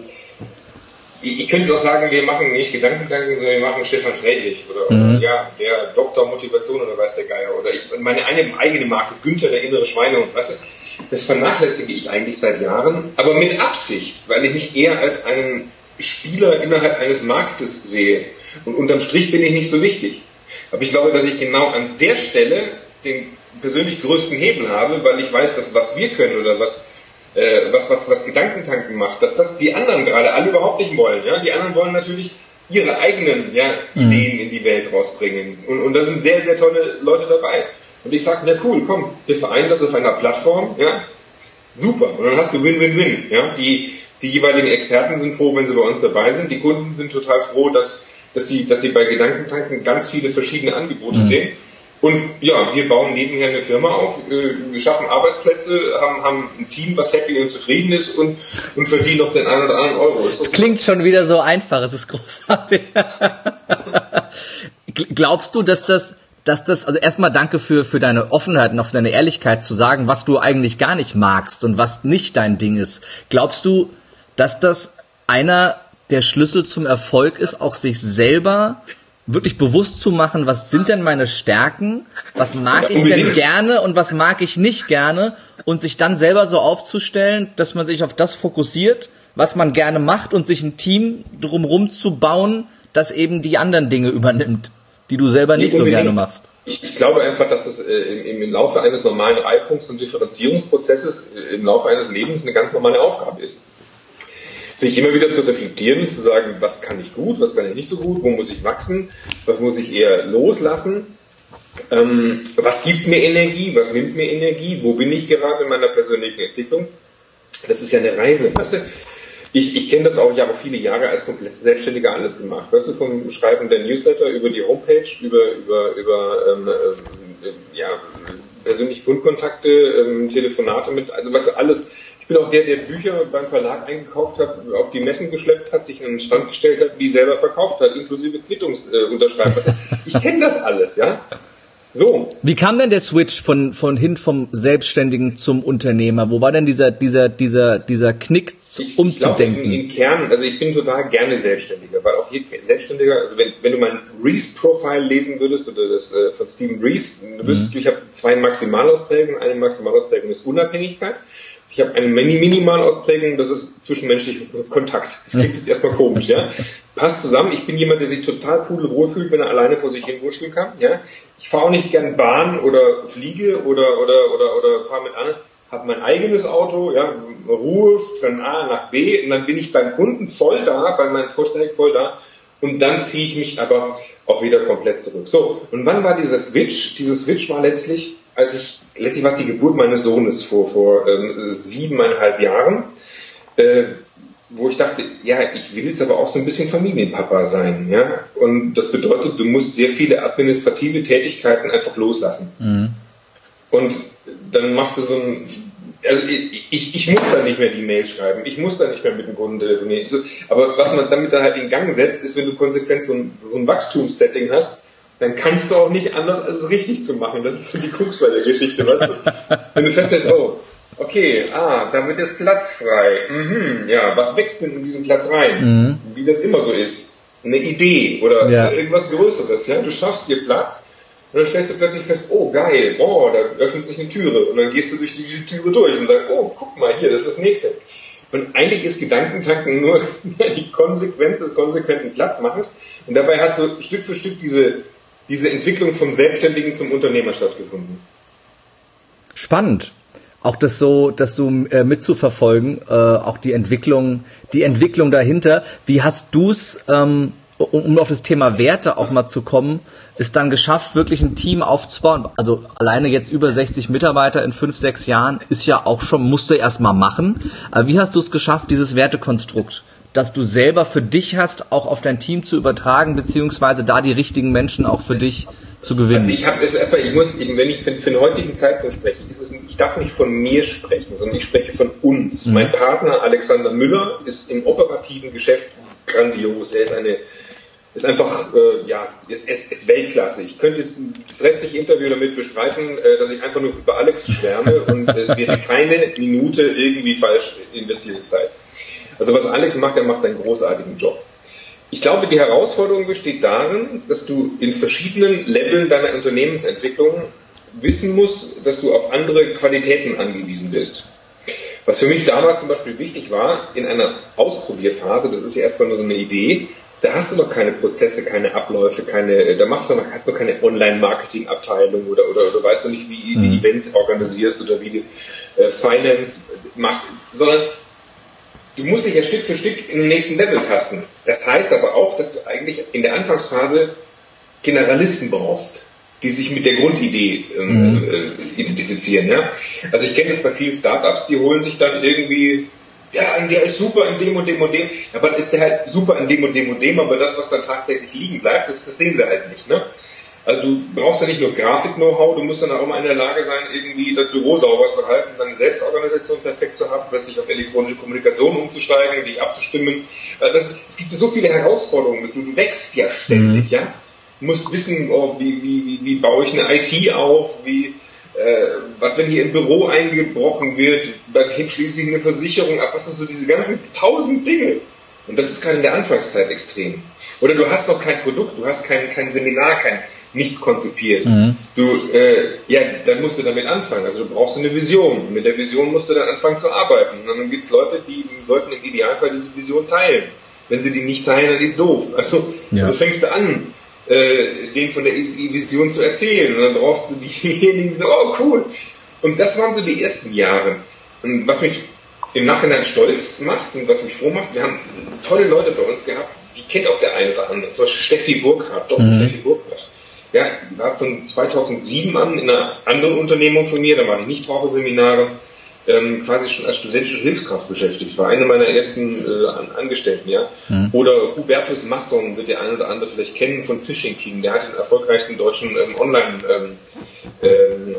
ich könnte auch sagen, wir machen nicht Gedankentanken, sondern wir machen Stefan Friedrich oder, mhm. oder ja, der Doktor Motivation oder weiß der Geier oder ich, meine eine, eigene Marke, Günther, der innere Schweinehund, weißt du, das vernachlässige ich eigentlich seit Jahren, aber mit Absicht, weil ich mich eher als einen Spieler innerhalb eines Marktes sehe und unterm Strich bin ich nicht so wichtig. Aber ich glaube, dass ich genau an der Stelle den persönlich größten Hebel habe, weil ich weiß, dass was wir können oder was Äh, was, was, was Gedankentanken macht, dass das die anderen gerade alle überhaupt nicht wollen. Ja? Die anderen wollen natürlich ihre eigenen ja, mhm. Ideen in die Welt rausbringen. Und, und da sind sehr, sehr tolle Leute dabei. Und ich sage, na cool, komm, wir vereinen das auf einer Plattform. Ja? Super. Und dann hast du Win-Win-Win. Ja? Die, die jeweiligen Experten sind froh, wenn sie bei uns dabei sind. Die Kunden sind total froh, dass, dass, sie, dass sie bei Gedankentanken ganz viele verschiedene Angebote mhm. sehen. Und ja, wir bauen nebenher eine Firma auf, wir schaffen Arbeitsplätze, haben, haben ein Team, was happy und zufrieden ist und, und verdienen noch den einen oder anderen Euro. Es okay. Klingt schon wieder so einfach, es ist großartig. Glaubst du, dass das, dass das, also erstmal danke für, für deine Offenheit und auch für deine Ehrlichkeit zu sagen, was du eigentlich gar nicht magst und was nicht dein Ding ist. Glaubst du, dass das einer der Schlüssel zum Erfolg ist, auch sich selber wirklich bewusst zu machen, was sind denn meine Stärken, was mag ja, ich denn gerne und was mag ich nicht gerne und sich dann selber so aufzustellen, dass man sich auf das fokussiert, was man gerne macht und sich ein Team drumherum zu bauen, das eben die anderen Dinge übernimmt, die du selber nicht so gerne machst. Ich, ich glaube einfach, dass es äh, im, im Laufe eines normalen Reifungs- und Differenzierungsprozesses äh, im Laufe eines Lebens eine ganz normale Aufgabe ist. Sich immer wieder zu reflektieren, zu sagen, was kann ich gut, was kann ich nicht so gut, wo muss ich wachsen, was muss ich eher loslassen, ähm, was gibt mir Energie, was nimmt mir Energie, wo bin ich gerade in meiner persönlichen Entwicklung. Das ist ja eine Reise, weißt du? Ich, ich kenne das auch, ich habe auch viele Jahre als komplett Selbstständiger alles gemacht, weißt du, vom Schreiben der Newsletter über die Homepage, über, über, über ähm, äh, ja, persönliche Kundkontakte, ähm, Telefonate mit, also weißt du, alles. Ich bin auch der, der Bücher beim Verlag eingekauft hat, auf die Messen geschleppt hat, sich in einen Stand gestellt hat, die selber verkauft hat, inklusive Quittungsunterschreiben. Äh, ich kenne das alles, ja. So. Wie kam denn der Switch von, von hin vom Selbstständigen zum Unternehmer? Wo war denn dieser, dieser, dieser, dieser Knick ich, umzudenken? Ich glaube, im Kern, also ich bin total gerne Selbstständiger, weil auch hier Selbstständiger, also wenn, wenn du mein Reese-Profile lesen würdest, oder das äh, von Stephen Reese, du wüsstest, mhm. ich habe zwei Maximalausprägungen, eine Maximalausprägung ist Unabhängigkeit. Ich habe eine Mini-Minimalausprägung, das ist zwischenmenschlicher Kontakt. Das klingt jetzt erstmal komisch, ja. Passt zusammen. Ich bin jemand, der sich total pudelwohl fühlt, wenn er alleine vor sich hin wurschteln kann, ja. Ich fahre auch nicht gern Bahn oder fliege oder, oder, oder, oder fahre mit anderen. Habe mein eigenes Auto, ja, Ruhe von A nach B und dann bin ich beim Kunden voll da, bei meinen Vorträgen voll da und dann ziehe ich mich aber auch wieder komplett zurück. So, und wann war dieser Switch? Dieser Switch war letztlich, als ich, letztlich war es die Geburt meines Sohnes vor, vor ähm, siebeneinhalb Jahren, äh, wo ich dachte, ja, ich will jetzt aber auch so ein bisschen Familienpapa sein, ja, und das bedeutet, du musst sehr viele administrative Tätigkeiten einfach loslassen. Mhm. Und dann machst du so ein, also ich, ich, ich muss da nicht mehr die Mail schreiben, ich muss da nicht mehr mit dem Kunden telefonieren. Aber was man damit dann halt in Gang setzt, ist, wenn du konsequent so ein, so ein Wachstumssetting hast, dann kannst du auch nicht anders, als es richtig zu machen. Das ist so die Krux bei der Geschichte, weißt du? Wenn du feststellst, oh, okay, ah, da wird jetzt Platz frei. Mhm, ja, was wächst denn in diesen Platz rein? Mhm. Wie das immer so ist. Eine Idee oder ja. irgendwas Größeres, ja? Du schaffst dir Platz. Und dann stellst du plötzlich fest, oh geil, oh, da öffnet sich eine Türe. Und dann gehst du durch die Türe durch und sagst, oh, guck mal, hier, das ist das Nächste. Und eigentlich ist Gedankentanken nur die Konsequenz des konsequenten Platzmachens. Und dabei hat so Stück für Stück diese, diese Entwicklung vom Selbstständigen zum Unternehmer stattgefunden. Spannend. Auch das so, das so äh, mitzuverfolgen, äh, auch die Entwicklung, die Entwicklung dahinter. Wie hast du's, ähm, um, um auf das Thema Werte auch mal zu kommen, ist dann geschafft, wirklich ein Team aufzubauen? Also alleine jetzt über sechzig Mitarbeiter in fünf, sechs Jahren ist ja auch schon, musst du erst mal machen. Aber wie hast du es geschafft, dieses Wertekonstrukt, das du selber für dich hast, auch auf dein Team zu übertragen, beziehungsweise da die richtigen Menschen auch für dich zu gewinnen? Also ich habe es erstmal, ich muss, wenn ich für, für den heutigen Zeitpunkt spreche, ist es, ich darf nicht von mir sprechen, sondern ich spreche von uns. Mhm. Mein Partner Alexander Müller ist im operativen Geschäft grandios. Er ist eine ist einfach, äh, ja, ist, ist, ist Weltklasse. Ich könnte jetzt das restliche Interview damit bestreiten, äh, dass ich einfach nur über Alex schwärme und es wäre keine Minute irgendwie falsch investierte Zeit. Also was Alex macht, er macht einen großartigen Job. Ich glaube, die Herausforderung besteht darin, dass du in verschiedenen Leveln deiner Unternehmensentwicklung wissen musst, dass du auf andere Qualitäten angewiesen bist. Was für mich damals zum Beispiel wichtig war, in einer Ausprobierphase, das ist ja erstmal nur so eine Idee, da hast du noch keine Prozesse, keine Abläufe, keine, da machst du noch, hast du noch keine Online-Marketing-Abteilung oder, oder, oder weißt du nicht, wie du mhm. Events organisierst oder wie du äh, Finance machst, sondern du musst dich ja Stück für Stück in den nächsten Level tasten. Das heißt aber auch, dass du eigentlich in der Anfangsphase Generalisten brauchst, die sich mit der Grundidee ähm, mhm. äh, identifizieren. Ja? Also ich kenne das bei vielen Startups, die holen sich dann irgendwie, ja, der ist super in dem und dem und dem, aber dann ist der halt super in dem und dem und dem, aber das, was dann tagtäglich liegen bleibt, das, das sehen sie halt nicht. Ne? Also du brauchst ja nicht nur Grafik-Know-how, du musst dann auch mal in der Lage sein, irgendwie das Büro sauber zu halten, deine Selbstorganisation perfekt zu haben, plötzlich auf elektronische Kommunikation umzusteigen, dich abzustimmen. Das, es gibt so viele Herausforderungen, du, du wächst ja ständig, mhm. ja. Du musst wissen, oh, wie, wie, wie, wie baue ich eine I T auf, wie, äh, was, wenn hier im Büro eingebrochen wird, dann schließe ich eine Versicherung ab, was ist so diese ganzen tausend Dinge. Und das ist gerade in der Anfangszeit extrem. Oder du hast noch kein Produkt, du hast kein, kein Seminar, kein nichts konzipiert. Mhm. Du, äh, ja, dann musst du damit anfangen. Also du brauchst eine Vision. Und mit der Vision musst du dann anfangen zu arbeiten. Und dann gibt es Leute, die sollten im Idealfall diese Vision teilen. Wenn sie die nicht teilen, dann ist es doof. Also, ja. also fängst du an, äh, denen von der Vision zu erzählen. Und dann brauchst du diejenigen, die so, oh cool. Und das waren so die ersten Jahre. Und was mich im Nachhinein stolz macht und was mich froh macht, wir haben tolle Leute bei uns gehabt, die kennt auch der eine oder andere. Zum Beispiel Steffi Burkhardt, Doktor Mhm. Steffi Burkhardt. Ja, war von zweitausendsieben an in einer anderen Unternehmung von mir, da war ich Nichtraucherseminare, ähm, quasi schon als studentische Hilfskraft beschäftigt. War eine meiner ersten äh, Angestellten, ja. Mhm. Oder Hubertus Masson, wird der eine oder andere vielleicht kennen, von Fishing King. Der hat den erfolgreichsten deutschen ähm, Online, ähm, ähm,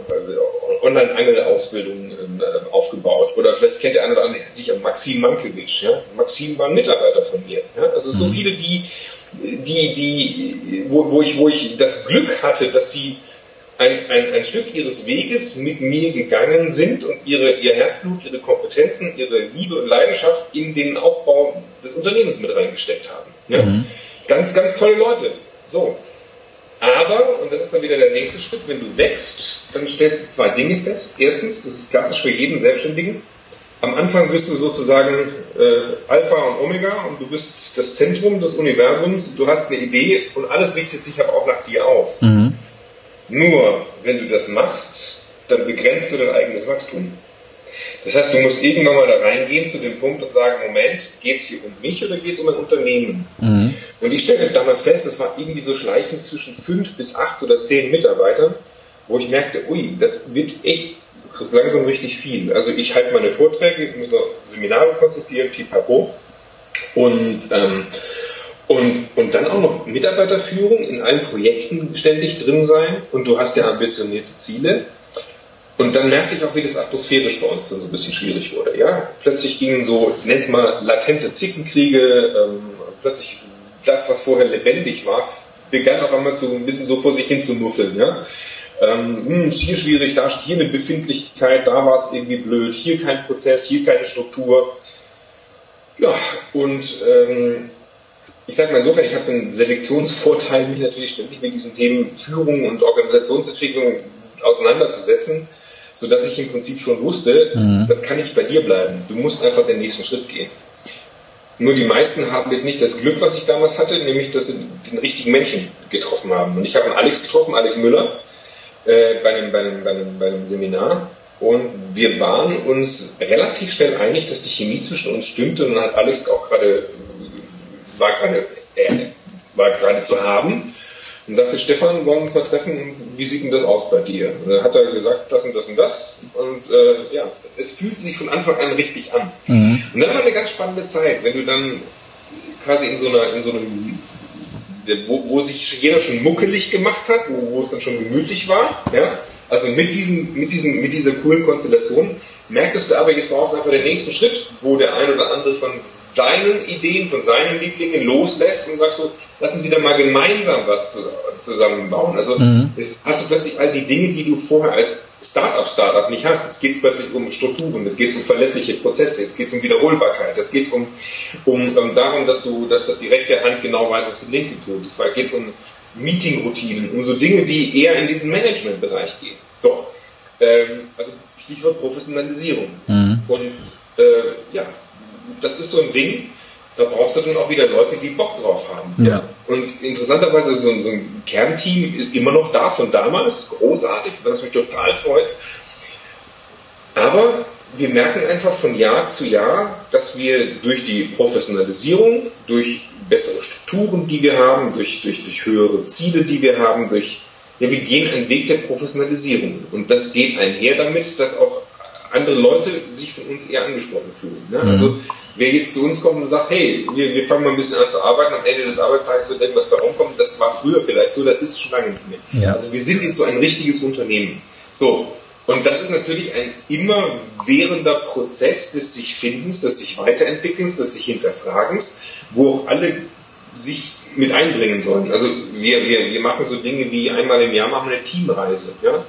Online-Angel-Ausbildung ähm, aufgebaut. Oder vielleicht kennt der eine oder andere sicher Maxim Mankiewicz, ja. Maxim war ein Mitarbeiter von mir, ja. Also mhm. so viele, die die, die, wo, wo ich, wo ich das Glück hatte, dass sie ein, ein, ein Stück ihres Weges mit mir gegangen sind und ihre, ihr Herzblut, ihre Kompetenzen, ihre Liebe und Leidenschaft in den Aufbau des Unternehmens mit reingesteckt haben. Ja? Mhm. Ganz, ganz tolle Leute. So. Aber, und das ist dann wieder der nächste Schritt, wenn du wächst, dann stellst du zwei Dinge fest. Erstens, das ist klassisch für jeden Selbstständigen, am Anfang bist du sozusagen äh, Alpha und Omega und du bist das Zentrum des Universums, du hast eine Idee und alles richtet sich aber auch nach dir aus. Mhm. Nur, wenn du das machst, dann begrenzt du dein eigenes Wachstum. Das heißt, du musst irgendwann mal da reingehen zu dem Punkt und sagen, Moment, geht es hier um mich oder geht es um ein Unternehmen? Mhm. Und ich stellte damals fest, das war irgendwie so schleichend zwischen fünf bis acht oder zehn Mitarbeitern, wo ich merkte, ui, das wird echt das ist langsam richtig viel. Also ich halte meine Vorträge, ich muss noch Seminare konzipieren, pipapo. Und, ähm, und, und dann auch noch Mitarbeiterführung in allen Projekten ständig drin sein. Und du hast ja ambitionierte Ziele. Und dann merkte ich auch, wie das atmosphärisch bei uns dann so ein bisschen schwierig wurde. Ja? Plötzlich gingen so, nenn's mal latente Zickenkriege, ähm, plötzlich das, was vorher lebendig war, begann auf einmal so ein bisschen so vor sich hin zu muffeln. Ja? Ähm, hier schwierig, da hier eine Befindlichkeit, da war es irgendwie blöd, hier kein Prozess, hier keine Struktur. Ja, und ähm, ich sage mal insofern, ich habe einen Selektionsvorteil, mich natürlich ständig mit diesen Themen Führung und Organisationsentwicklung auseinanderzusetzen, sodass ich im Prinzip schon wusste, mhm. dann kann ich bei dir bleiben. Du musst einfach den nächsten Schritt gehen. Nur die meisten haben jetzt nicht das Glück, was ich damals hatte, nämlich, dass sie den richtigen Menschen getroffen haben. Und ich habe einen Alex getroffen, Alex Müller, Äh, bei, einem, bei, einem, bei, einem, bei einem Seminar und wir waren uns relativ schnell einig, dass die Chemie zwischen uns stimmte und dann hat Alex auch gerade war gerade äh, war gerade zu haben und sagte, Stefan, wollen wir uns mal treffen, wie sieht denn das aus bei dir? Und dann hat er gesagt, das und das und das und äh, ja, es, es fühlte sich von Anfang an richtig an. Mhm. Und dann war eine ganz spannende Zeit, wenn du dann quasi in so einer in so einem Wo, wo sich jeder schon muckelig gemacht hat, wo, wo es dann schon gemütlich war, ja, also mit diesen, mit diesen, mit dieser coolen Konstellation, merktest du aber, jetzt brauchst du einfach den nächsten Schritt, wo der ein oder andere von seinen Ideen, von seinen Lieblingen loslässt und sagst so, lass uns wieder mal gemeinsam was zu, zusammenbauen. Also mhm. hast du plötzlich all die Dinge, die du vorher als Start-up, Start-up nicht hast. Jetzt geht es plötzlich um Strukturen, jetzt geht es um verlässliche Prozesse, jetzt geht es um Wiederholbarkeit, jetzt geht es um, um, um darum, dass du, dass, dass die rechte Hand genau weiß, was die linke tut. Es geht es um Meeting-Routinen, um so Dinge, die eher in diesen Management-Bereich gehen. So, ähm, also Stichwort Professionalisierung. Mhm. Und äh, ja, das ist so ein Ding, da brauchst du dann auch wieder Leute, die Bock drauf haben. Ja. Und interessanterweise, so, so ein Kernteam ist immer noch da von damals, großartig, was mich total freut. Aber wir merken einfach von Jahr zu Jahr, dass wir durch die Professionalisierung, durch bessere Strukturen, die wir haben, durch, durch, durch höhere Ziele, die wir haben, durch ja, wir gehen einen Weg der Professionalisierung. Und das geht einher damit, dass auch andere Leute sich von uns eher angesprochen fühlen. Ne? Mhm. Also wer jetzt zu uns kommt und sagt, hey, wir, wir fangen mal ein bisschen an zu arbeiten, am Ende des Arbeitstages wird irgendwas bei rumkommen, das war früher vielleicht so, das ist schon lange nicht mehr. Ja. Also wir sind jetzt so ein richtiges Unternehmen. So, und das ist natürlich ein immerwährender Prozess des sich Findens, des sich Weiterentwickelns, des sich Hinterfragens, wo auch alle sich mit einbringen sollen. Also wir, wir, wir machen so Dinge wie einmal im Jahr machen wir eine Teamreise. Ja?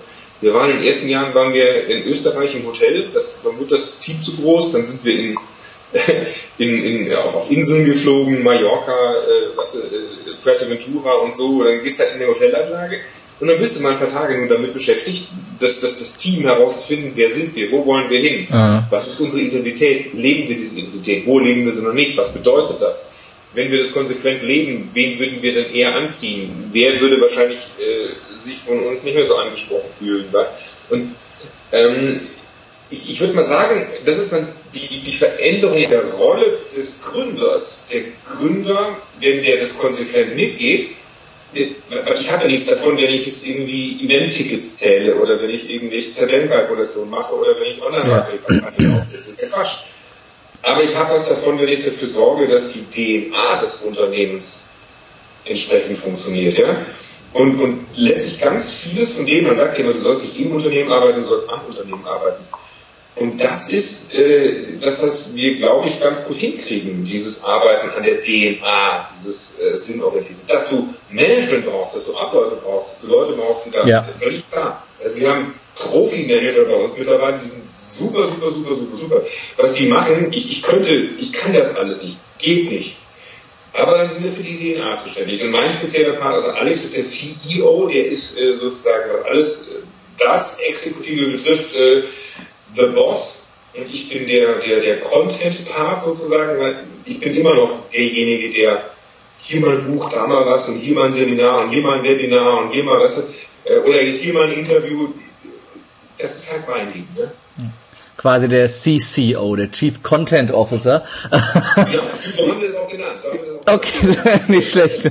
Wir waren in den ersten Jahren waren wir in Österreich im Hotel, das, dann wurde das Team zu groß, dann sind wir in, in, in, auf, auf Inseln geflogen, Mallorca, äh, was, äh, Fuerteventura und so, dann gehst du halt in eine Hotelanlage und dann bist du mal ein paar Tage nur damit beschäftigt, dass, dass das Team herauszufinden, wer sind wir, wo wollen wir hin, mhm. was ist unsere Identität, leben wir diese Identität, wo leben wir sie noch nicht, was bedeutet das? Wenn wir das konsequent leben, wen würden wir denn eher anziehen? Wer würde wahrscheinlich äh, sich von uns nicht mehr so angesprochen fühlen? Wa? Und ähm, ich, ich würde mal sagen, das ist dann die, die Veränderung der Rolle des Gründers. Der Gründer, wenn der das konsequent mitgeht, der, weil ich habe ja nichts davon, wenn ich jetzt irgendwie Event-Tickets zähle oder wenn ich irgendwelche Tabellenkalkulationen mache oder wenn ich Online-Marketing mache. Das ist der Quatsch. Aber ich habe was davon, wenn ich dafür sorge, dass die D N A des Unternehmens entsprechend funktioniert. Ja? Und, und letztlich ganz vieles von dem, man sagt ja immer, du sollst nicht im Unternehmen arbeiten, du sollst am Unternehmen arbeiten. Und das ist äh, das, was wir, glaube ich, ganz gut hinkriegen, dieses Arbeiten an der D N A, dieses äh, Sinnorientierte. Dass du Management brauchst, dass du Abläufe brauchst, dass du Leute brauchst, die da ja. völlig klar. Also wir haben Profi-Manager bei uns mittlerweile, die sind super, super, super, super, super. Was die machen, ich, ich könnte, ich kann das alles nicht, geht nicht. Aber dann sind wir für die D N A zuständig. Und mein spezieller Partner, also Alex ist der C E O, der ist äh, sozusagen, was alles äh, das Exekutive betrifft, äh, the Boss. Und ich bin der, der, der Content-Part sozusagen, weil ich bin immer noch derjenige, der hier mal ein Buch, da mal was und hier mal ein Seminar und hier mal ein Webinar und hier mal was, äh, oder jetzt hier mal ein Interview. Das ist halt mein Leben, ne? Quasi der C C O, der Chief Content Officer. Ja, so haben wir das auch genannt. So haben wir das auch okay, nicht schlecht.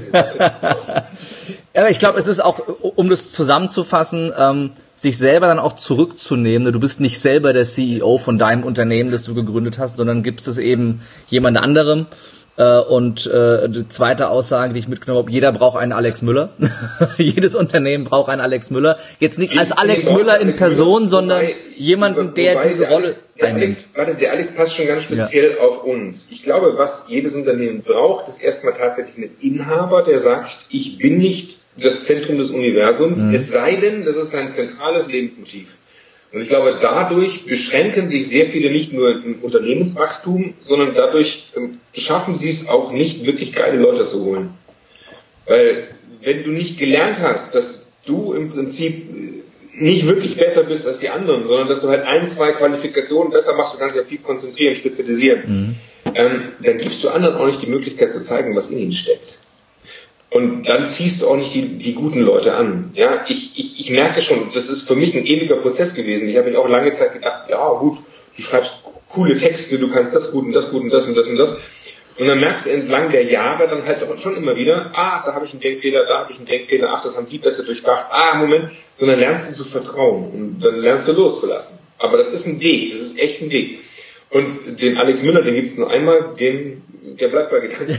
Aber ich glaube, es ist auch, um das zusammenzufassen, ähm, sich selber dann auch zurückzunehmen. Du bist nicht selber der C E O von deinem Unternehmen, das du gegründet hast, sondern gibst es eben jemand anderem. Und äh, die zweite Aussage, die ich mitgenommen habe, jeder braucht einen Alex Müller. Jedes Unternehmen braucht einen Alex Müller. Jetzt nicht als Alex Müller in Person, sondern jemanden, der diese Rolle einnimmt. Warte, der Alex passt schon ganz speziell ja. auf uns. Ich glaube, was jedes Unternehmen braucht, ist erstmal tatsächlich einen Inhaber, der sagt, ich bin nicht das Zentrum des Universums, mhm. es sei denn, das ist sein zentrales Lebensmotiv. Und ich glaube, dadurch beschränken sich sehr viele nicht nur im Unternehmenswachstum, sondern dadurch ähm, schaffen sie es auch nicht, wirklich geile Leute zu holen. Weil wenn du nicht gelernt hast, dass du im Prinzip nicht wirklich besser bist als die anderen, sondern dass du halt ein, zwei Qualifikationen besser machst, du kannst dich auf die konzentrieren, spezialisieren, mhm. ähm, dann gibst du anderen auch nicht die Möglichkeit zu zeigen, was in ihnen steckt. Und dann ziehst du auch nicht die, die guten Leute an. Ja, ich, ich, ich merke schon, das ist für mich ein ewiger Prozess gewesen. Ich habe mich auch lange Zeit gedacht, ja gut, du schreibst coole Texte, du kannst das gut und das gut und das und das und das. Und dann merkst du entlang der Jahre dann halt auch schon immer wieder, ah, da habe ich einen Denkfehler, da habe ich einen Denkfehler, ach, das haben die besser durchdacht, ah, Moment. Sondern lernst du zu vertrauen und dann lernst du loszulassen. Aber das ist ein Weg, das ist echt ein Weg. Und den Alex Müller, den gibt's nur einmal, den, der bleibt bei Gedanken.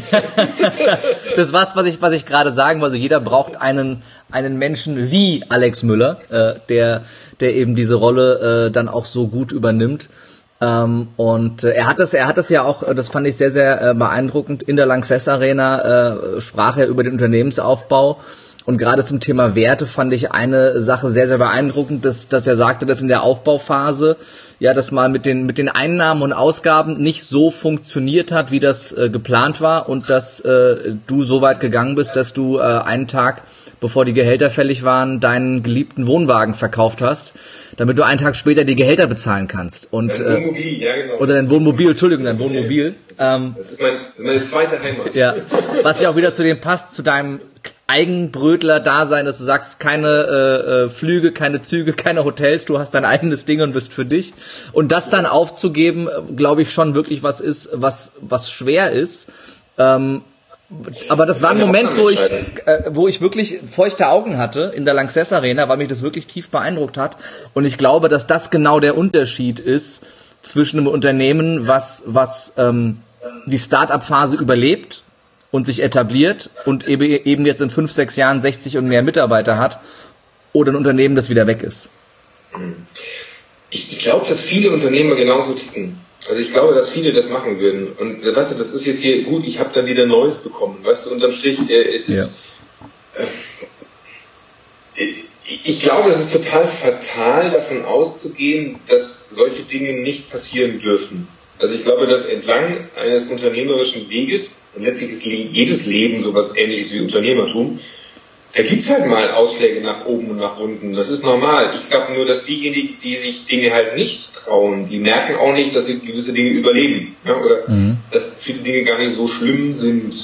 Das war's, was ich, was ich gerade sagen wollte. Jeder braucht einen, einen Menschen wie Alex Müller, äh, der, der eben diese Rolle äh, dann auch so gut übernimmt. Ähm, und äh, er hat das, er hat das ja auch, das fand ich sehr, sehr äh, beeindruckend. In der Lanxess Arena äh, sprach er über den Unternehmensaufbau. Und gerade zum Thema Werte fand ich eine Sache sehr, sehr beeindruckend, dass, dass er sagte, dass in der Aufbauphase ja das mal mit den mit den Einnahmen und Ausgaben nicht so funktioniert hat, wie das äh, geplant war und dass äh, du so weit gegangen bist, dass du äh, einen Tag, bevor die Gehälter fällig waren, deinen geliebten Wohnwagen verkauft hast, damit du einen Tag später die Gehälter bezahlen kannst. Und, dein äh, Wohnmobil, ja genau. Oder dein Wohnmobil, Entschuldigung, dein Wohnmobil. Das ist, ähm, das ist mein, meine zweite Heimat. Ja, was ja auch wieder zu dem passt, zu deinem Eigenbrötler-Dasein, dass du sagst, keine äh, äh, Flüge, keine Züge, keine Hotels, du hast dein eigenes Ding und bist für dich. Und das dann aufzugeben, glaube ich, schon wirklich was ist, was was schwer ist. Ähm, aber das war ein Moment, wo ich äh, wo ich wirklich feuchte Augen hatte in der Lanxess Arena, weil mich das wirklich tief beeindruckt hat. Und ich glaube, dass das genau der Unterschied ist zwischen einem Unternehmen, was was ähm, die Start-up-Phase überlebt und sich etabliert und eben jetzt in fünf, sechs Jahren sechzig und mehr Mitarbeiter hat, oder ein Unternehmen, das wieder weg ist? Ich, ich glaube, dass viele Unternehmer genauso ticken. Also ich glaube, dass viele das machen würden. Und weißt du, das ist jetzt hier, gut, ich habe dann wieder Neues bekommen. Weißt du, unterm Strich, äh, es ist... Ja. Äh, Ich glaube, es ist total fatal, davon auszugehen, dass solche Dinge nicht passieren dürfen. Also ich glaube, dass entlang eines unternehmerischen Weges, und letztlich ist jedes Leben sowas Ähnliches wie Unternehmertum, da gibt's halt mal Ausschläge nach oben und nach unten. Das ist normal. Ich glaube nur, dass diejenigen, die sich Dinge halt nicht trauen, die merken auch nicht, dass sie gewisse Dinge überleben. Ja, oder mhm. dass viele Dinge gar nicht so schlimm sind.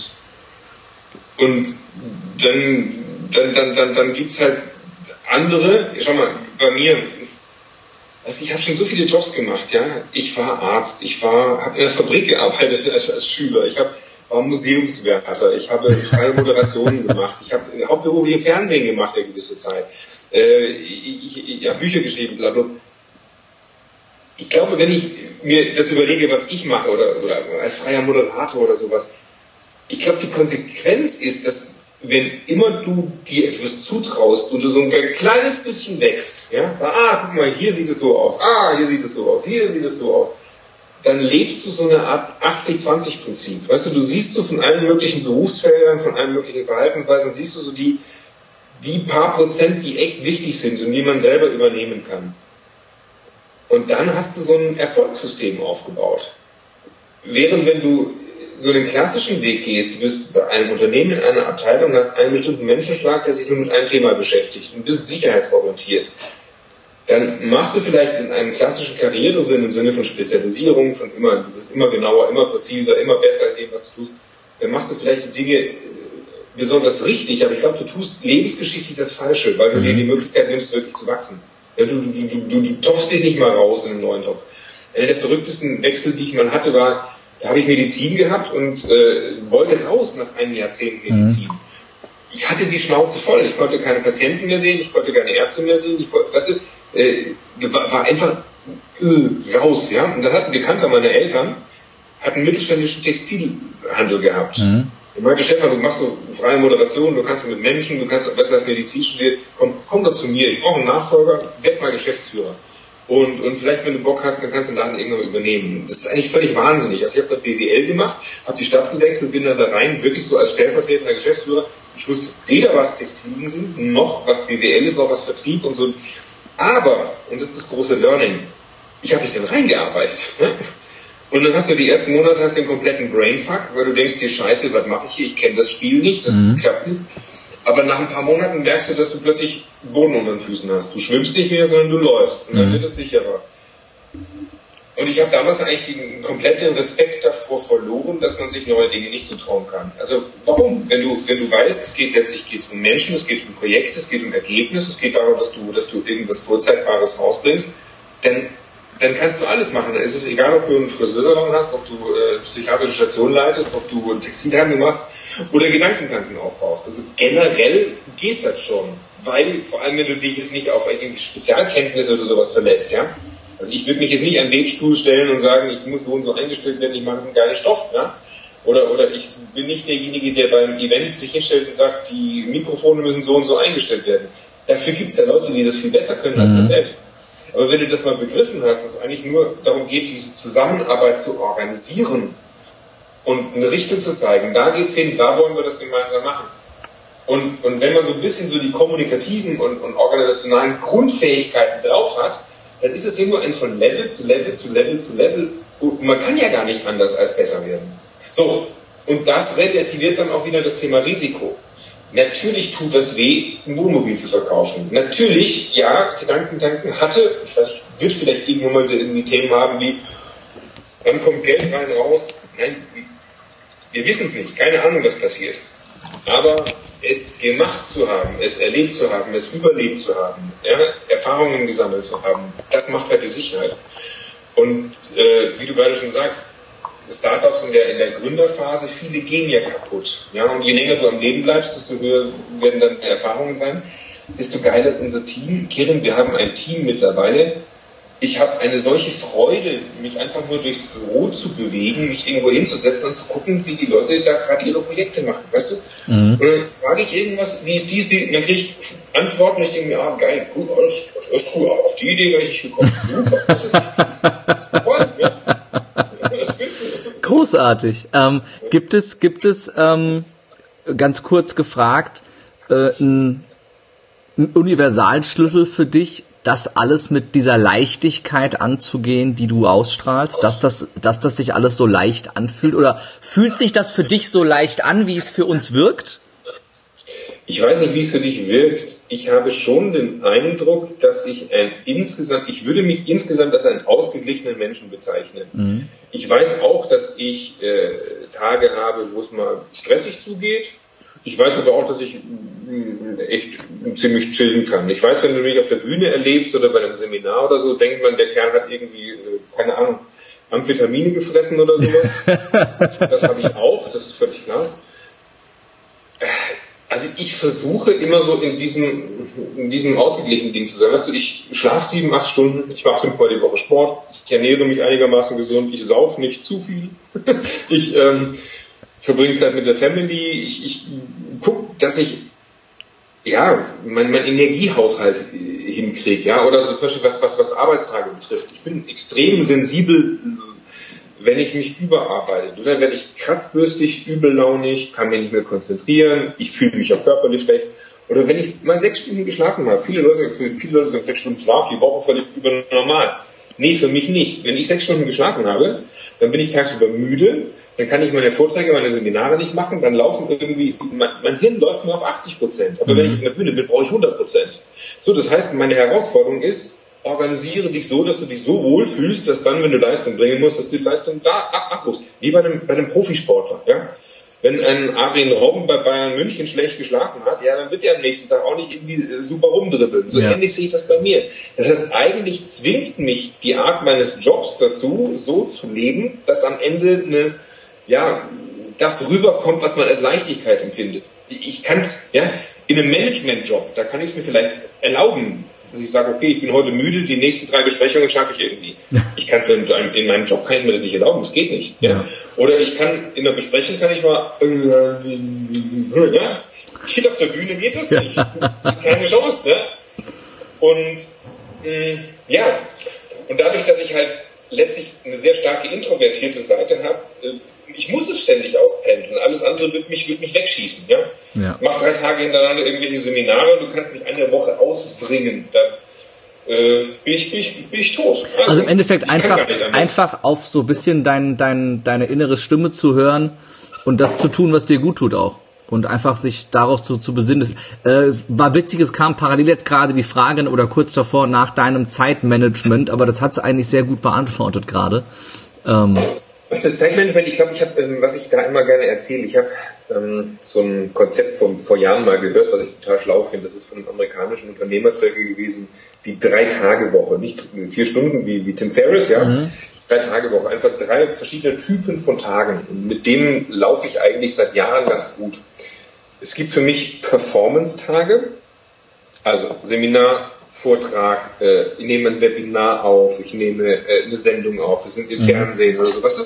Und dann, dann, dann, dann, dann gibt's halt andere, schau mal, bei mir, also ich habe schon so viele Jobs gemacht, ja. Ich war Arzt, ich war, habe in der Fabrik gearbeitet als, als Schüler, ich habe war Museumswärter, ich habe freie Moderationen gemacht, ich habe hauptberuflich Fernsehen gemacht eine gewisse Zeit, äh, ich, ich, ich habe Bücher geschrieben, bla bla. Ich glaube, wenn ich mir das überlege, was ich mache oder, oder als freier Moderator oder sowas, ich glaube, die Konsequenz ist, dass wenn immer du dir etwas zutraust und du so ein kleines bisschen wächst, ja, sag, ah, guck mal, hier sieht es so aus, ah, hier sieht es so aus, hier sieht es so aus, dann lebst du so eine Art achtzig zwanzig Prinzip. Weißt du, du siehst so von allen möglichen Berufsfeldern, von allen möglichen Verhaltensweisen, siehst du so die, die paar Prozent, die echt wichtig sind und die man selber übernehmen kann. Und dann hast du so ein Erfolgssystem aufgebaut. Während wenn du so den klassischen Weg gehst, du bist bei einem Unternehmen in einer Abteilung, hast einen bestimmten Menschenschlag, der sich nur mit einem Thema beschäftigt und bist sicherheitsorientiert, dann machst du vielleicht in einem klassischen Karrieresinn, im Sinne von Spezialisierung, von immer, du wirst immer genauer, immer präziser, immer besser in dem, was du tust, dann machst du vielleicht die Dinge besonders richtig, aber ich glaube, du tust lebensgeschichtlich das Falsche, weil du mhm. dir die Möglichkeit nimmst, wirklich zu wachsen. Ja, du, du, du, du, du topfst dich nicht mal raus in einen neuen Job. Einer der verrücktesten Wechsel, die ich mal hatte, war, da habe ich Medizin gehabt und äh, wollte raus nach einem Jahrzehnt Medizin. Mhm. Ich hatte die Schnauze voll. Ich konnte keine Patienten mehr sehen, ich konnte keine Ärzte mehr sehen. Ich, weißt du, äh, war, war einfach äh, raus. Ja? Und dann hat ein Bekannter meiner Eltern hat einen mittelständischen Textilhandel gehabt. Mhm. Ich meinte, Stefan, du machst so freie Moderation, du kannst mit Menschen, du kannst, weißt du, was Medizin studiert, komm, komm doch zu mir, ich brauche einen Nachfolger, werd mal Geschäftsführer. Und, und vielleicht, wenn du Bock hast, dann kannst du den Laden irgendwann übernehmen. Das ist eigentlich völlig wahnsinnig. Also ich habe da B W L gemacht, habe die Stadt gewechselt, bin dann da rein, wirklich so als stellvertretender Geschäftsführer. Ich wusste weder, was Textilien sind, noch was B W L ist, noch was Vertrieb und so. Aber, und das ist das große Learning, ich habe mich dann reingearbeitet. Und dann hast du die ersten Monate hast du den kompletten Brainfuck, weil du denkst, hier scheiße, was mache ich hier? Ich kenne das Spiel nicht, das mhm. klappt nicht. Aber nach ein paar Monaten merkst du, dass du plötzlich Boden unter den Füßen hast. Du schwimmst nicht mehr, sondern du läufst. Und dann mhm. wird es sicherer. Und ich habe damals eigentlich den kompletten Respekt davor verloren, dass man sich neue Dinge nicht zutrauen kann. Also warum? Wenn du, wenn du weißt, es geht letztlich geht's um Menschen, es geht um Projekte, es geht um Ergebnisse, es geht darum, dass du, dass du irgendwas Vorzeigbares rausbringst, dann dann kannst du alles machen. Dann ist es egal, ob du einen Friseursalon hast, ob du äh, psychiatrische Station leitest, ob du einen Textilhandel machst oder Gedankentanken aufbaust. Also generell geht das schon, weil vor allem, wenn du dich jetzt nicht auf irgendwie Spezialkenntnisse oder sowas verlässt, ja. Also ich würde mich jetzt nicht an den Webstuhl stellen und sagen, ich muss so und so eingestellt werden, ich mache so einen geilen Stoff, ja. Oder, oder ich bin nicht derjenige, der beim Event sich hinstellt und sagt, die Mikrofone müssen so und so eingestellt werden. Dafür gibt es ja Leute, die das viel besser können als man selbst. Aber wenn du das mal begriffen hast, dass es eigentlich nur darum geht, diese Zusammenarbeit zu organisieren und eine Richtung zu zeigen, da geht's hin, da wollen wir das gemeinsam machen. Und, und wenn man so ein bisschen so die kommunikativen und, und organisationalen Grundfähigkeiten drauf hat, dann ist es hier nur ein von Level zu Level zu Level zu Level. Und man kann ja gar nicht anders als besser werden. So, und das relativiert dann auch wieder das Thema Risiko. Natürlich tut das weh, ein Wohnmobil zu verkaufen. Natürlich, ja, Gedankentanken hatte, ich weiß nicht, wird vielleicht irgendwann mal irgendwie Themen haben wie, wann kommt Geld rein, raus? Nein, wir wissen es nicht, keine Ahnung, was passiert. Aber es gemacht zu haben, es erlebt zu haben, es überlebt zu haben, ja, Erfahrungen gesammelt zu haben, das macht halt die Sicherheit. Und äh, wie du gerade schon sagst, Startups in der, in der Gründerphase, viele gehen ja kaputt. Ja? Und je länger du am Leben bleibst, desto höher werden dann Erfahrungen sein, desto geiler ist unser Team. Kirin, wir haben ein Team mittlerweile. Ich habe eine solche Freude, mich einfach nur durchs Büro zu bewegen, mich irgendwo hinzusetzen und zu gucken, wie die Leute da gerade ihre Projekte machen, weißt du? Mhm. Und dann frage ich irgendwas, wie ist dies, die, und dann kriege ich Antworten und ich denke mir, ah, geil, gut, alles, das ist cool, auf die Idee wäre ich nicht gekommen. Super, das ist toll, ja. Großartig. Ähm, gibt es, gibt es ähm, ganz kurz gefragt, äh, ein, ein Universalschlüssel für dich, das alles mit dieser Leichtigkeit anzugehen, die du ausstrahlst, dass das, dass das sich alles so leicht anfühlt? Oder fühlt sich das für dich so leicht an, wie es für uns wirkt? Ich weiß nicht, wie es für dich wirkt. Ich habe schon den Eindruck, dass ich ein insgesamt, ich würde mich insgesamt als einen ausgeglichenen Menschen bezeichnen. Mhm. Ich weiß auch, dass ich äh, Tage habe, wo es mal stressig zugeht. Ich weiß aber auch, dass ich mh, echt ziemlich chillen kann. Ich weiß, wenn du mich auf der Bühne erlebst oder bei einem Seminar oder so, denkt man, der Kerl hat irgendwie, äh, keine Ahnung, Amphetamine gefressen oder sowas. Das habe ich auch, das ist völlig klar. Also ich versuche immer so in diesem, in diesem ausgeglichenen Ding zu sein. Weißt du, ich schlafe sieben, acht Stunden, ich mache fünfmal die Woche Sport, ich ernähre mich einigermaßen gesund, ich sauf nicht zu viel, ich ähm, verbringe Zeit mit der Family, ich, ich gucke, dass ich ja mein, mein Energiehaushalt hinkriege, ja, oder so was, was, was Arbeitstage betrifft. Ich bin extrem sensibel, wenn ich mich überarbeite. Dann werde ich kratzbürstig, übellaunig, kann mich nicht mehr konzentrieren, ich fühle mich auch körperlich schlecht. Oder wenn ich mal sechs Stunden geschlafen habe, viele Leute, viele Leute sind sechs Stunden Schlaf die Woche völlig übernormal. Nee, für mich nicht. Wenn ich sechs Stunden geschlafen habe, dann bin ich tagsüber müde, dann kann ich meine Vorträge, meine Seminare nicht machen, dann laufen irgendwie, mein, mein Hirn läuft nur auf achtzig Prozent. Aber mhm. wenn ich auf der Bühne bin, brauche ich hundert Prozent. So, das heißt, meine Herausforderung ist, organisiere dich so, dass du dich so wohl fühlst, dass dann, wenn du Leistung bringen musst, dass du die Leistung da abrufst. Wie bei einem, bei einem Profisportler, ja. Wenn ein Arjen Robben bei Bayern München schlecht geschlafen hat, ja, dann wird er am nächsten Tag auch nicht irgendwie super rumdribbeln. So ja. Ähnlich sehe ich das bei mir. Das heißt, eigentlich zwingt mich die Art meines Jobs dazu, so zu leben, dass am Ende eine, ja, das rüberkommt, was man als Leichtigkeit empfindet. Ich kann es, ja, in einem Management-Job, da kann ich es mir vielleicht erlauben, dass ich sage, okay, ich bin heute müde, die nächsten drei Besprechungen schaffe ich irgendwie. Ich kann es in meinem Job kann ich mir das nicht erlauben, das geht nicht. Ja. Ja. Oder ich kann, in der Besprechung kann ich mal, ja, shit, auf der Bühne geht das nicht. Keine Chance, ne? Und, mh, ja, und dadurch, dass ich halt letztlich eine sehr starke introvertierte Seite habe, äh, ich muss es ständig auspendeln. Alles andere wird mich, wird mich wegschießen. Ja? Ja. Mach drei Tage hintereinander irgendwelche Seminare und du kannst mich eine Woche auswringen. Dann äh, bin, ich, bin, ich, bin ich tot. Also, also im Endeffekt einfach, einfach auf so ein bisschen dein, dein, deine innere Stimme zu hören und das zu tun, was dir gut tut auch. Und einfach sich darauf zu, zu besinnen. Äh, es war witzig, es kam parallel jetzt gerade die Frage oder kurz davor nach deinem Zeitmanagement, aber das hat es eigentlich sehr gut beantwortet gerade. Ähm, Was das Zeitmanagement, ich glaube, ich habe, ähm, was ich da immer gerne erzähle, ich habe ähm, so ein Konzept von vor Jahren mal gehört, was ich total schlau finde. Das ist von einem amerikanischen Unternehmerzirkel gewesen, die Drei-Tage-Woche, nicht vier Stunden wie, wie Tim Ferriss, ja, mhm. Drei-Tage-Woche, einfach drei verschiedene Typen von Tagen. Und mit denen laufe ich eigentlich seit Jahren ganz gut. Es gibt für mich Performance-Tage, also Seminar, Vortrag, äh, ich nehme ein Webinar auf, ich nehme äh, eine Sendung auf, wir sind im mhm. Fernsehen oder so, weißt du?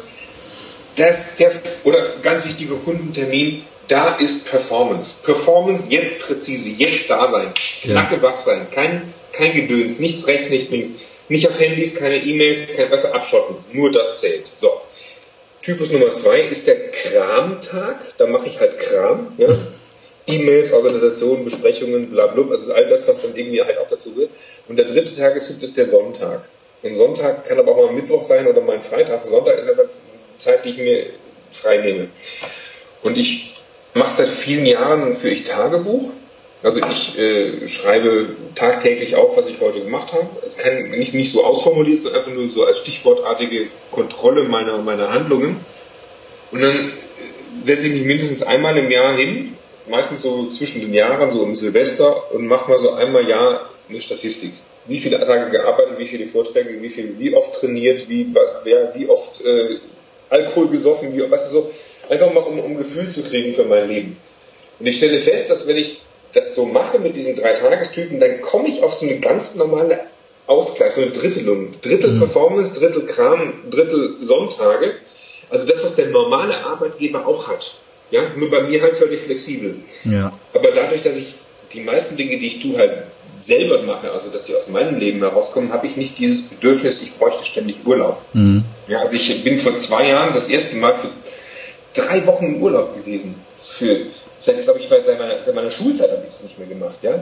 Das, der, oder ganz wichtiger Kundentermin, da ist Performance. Performance, jetzt präzise, jetzt da sein, knacke ja. wach sein, kein, kein Gedöns, nichts rechts, nichts links, nicht auf Handys, keine E-Mails, kein was abschotten, nur das zählt. So. Typus Nummer zwei ist der Kramtag, da mache ich halt Kram, ja. E-Mails, Organisationen, Besprechungen, bla bla, also all das, was dann irgendwie halt auch dazu gehört. Und der dritte Tagestyp ist der Sonntag. Und Sonntag kann aber auch mal Mittwoch sein oder mal ein Freitag. Sonntag ist einfach Zeit, die ich mir frei nehme. Und ich mache seit vielen Jahren führe ich Tagebuch. Also ich äh, schreibe tagtäglich auf, was ich heute gemacht habe. Es kann nicht, nicht so ausformuliert, sondern einfach nur so als stichwortartige Kontrolle meiner, meiner Handlungen. Und dann setze ich mich mindestens einmal im Jahr hin, meistens so zwischen den Jahren, so um Silvester, und mache mal so einmal im Jahr eine Statistik. Wie viele Tage gearbeitet, wie viele Vorträge, wie viel, wie oft trainiert, wie, wer, wie oft äh, Alkohol gesoffen, wie, weißt du, so, einfach mal um, um ein Gefühl zu kriegen für mein Leben. Und ich stelle fest, dass wenn ich das so mache mit diesen drei Tagestypen, dann komme ich auf so eine ganz normale Ausgleich, so eine Drittelung. Drittel mhm. Performance, Drittel Kram, Drittel Sonntage. Also das, was der normale Arbeitgeber auch hat. Ja, nur bei mir halt völlig flexibel. Ja. Aber dadurch, dass ich die meisten Dinge, die ich tue, halt selber mache, also dass die aus meinem Leben herauskommen, habe ich nicht dieses Bedürfnis, ich bräuchte ständig Urlaub. Mhm. Ja, also ich bin vor zwei Jahren das erste Mal für drei Wochen im Urlaub gewesen. Für, das habe ich bei seit meiner, seit meiner Schulzeit habe ich das nicht mehr gemacht, ja.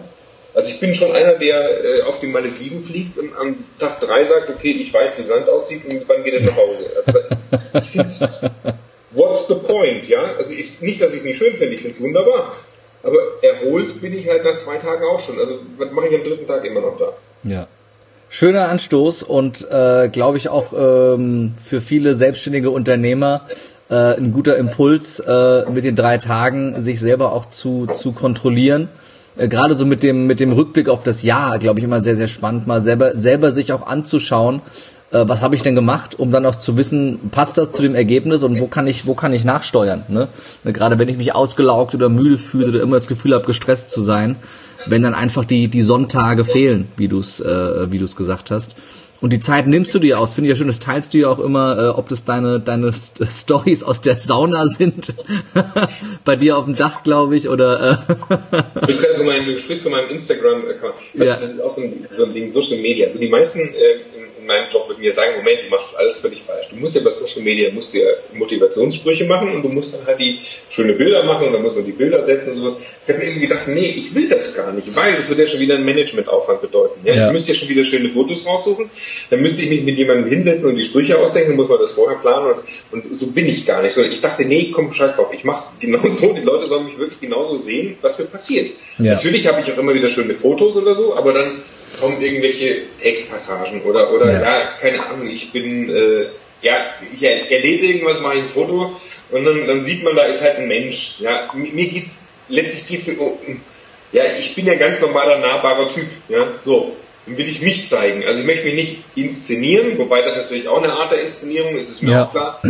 Also ich bin schon einer, der äh, auf die Malediven fliegt und am Tag drei sagt, okay, ich weiß, wie Sand aussieht und wann geht er nach Hause. Also, ich finde what's the point, ja? Also ich, nicht, dass ich es nicht schön finde, ich finde es wunderbar. Aber erholt bin ich halt nach zwei Tagen auch schon. Also was mache ich am dritten Tag immer noch da? Ja. Schöner Anstoß und äh, glaube ich auch ähm, für viele selbstständige Unternehmer äh, ein guter Impuls, äh, mit den drei Tagen sich selber auch zu zu kontrollieren. Äh, Gerade so mit dem mit dem Rückblick auf das Jahr, glaube ich, immer sehr, sehr spannend, mal selber selber sich auch anzuschauen, äh, was habe ich denn gemacht, um dann auch zu wissen, passt das zu dem Ergebnis und wo kann ich wo kann ich nachsteuern. Ne? Gerade wenn ich mich ausgelaugt oder müde fühle oder immer das Gefühl habe, gestresst zu sein, wenn dann einfach die die Sonntage fehlen, wie du es äh, wie du es gesagt hast. Und die Zeit nimmst du dir aus, finde ich ja schön, das teilst du ja auch immer, äh, ob das deine deine St- Storys aus der Sauna sind, bei dir auf dem Dach, glaube ich, oder äh du, von meinem, du sprichst von meinem Instagram-Account. Ja. Das ist auch so ein, so ein Ding, Social Media. Also die meisten äh, in, in meinem Job mit mir sagen, Moment, du machst alles völlig falsch. Du musst ja bei Social Media musst dir Motivationssprüche machen und du musst dann halt die schöne Bilder machen und dann muss man die Bilder setzen und sowas. Ich habe mir irgendwie gedacht, nee, ich will das gar nicht, weil das würde ja schon wieder einen Managementaufwand bedeuten. Ja? Ja. Ich müsste ja schon wieder schöne Fotos raussuchen. Dann müsste ich mich mit jemandem hinsetzen und die Sprüche ausdenken, dann muss man das vorher planen und, und so bin ich gar nicht. So, ich dachte, nee, komm, scheiß drauf, ich mach's genau so, die Leute sollen mich wirklich genauso sehen, was mir passiert. Ja. Natürlich habe ich auch immer wieder schöne Fotos oder so, aber dann kommen irgendwelche Textpassagen oder, oder ja. ja, keine Ahnung, ich bin, äh, ja, ich erlebe irgendwas, mache ich ein Foto und dann, dann sieht man, da ist halt ein Mensch. Ja, mir geht's, letztlich geht's, oh, ja, ich bin ja ganz normaler, nahbarer Typ, ja, so. Dann will ich mich zeigen. Also ich möchte mich nicht inszenieren, wobei das natürlich auch eine Art der Inszenierung ist, ist mir ja auch klar.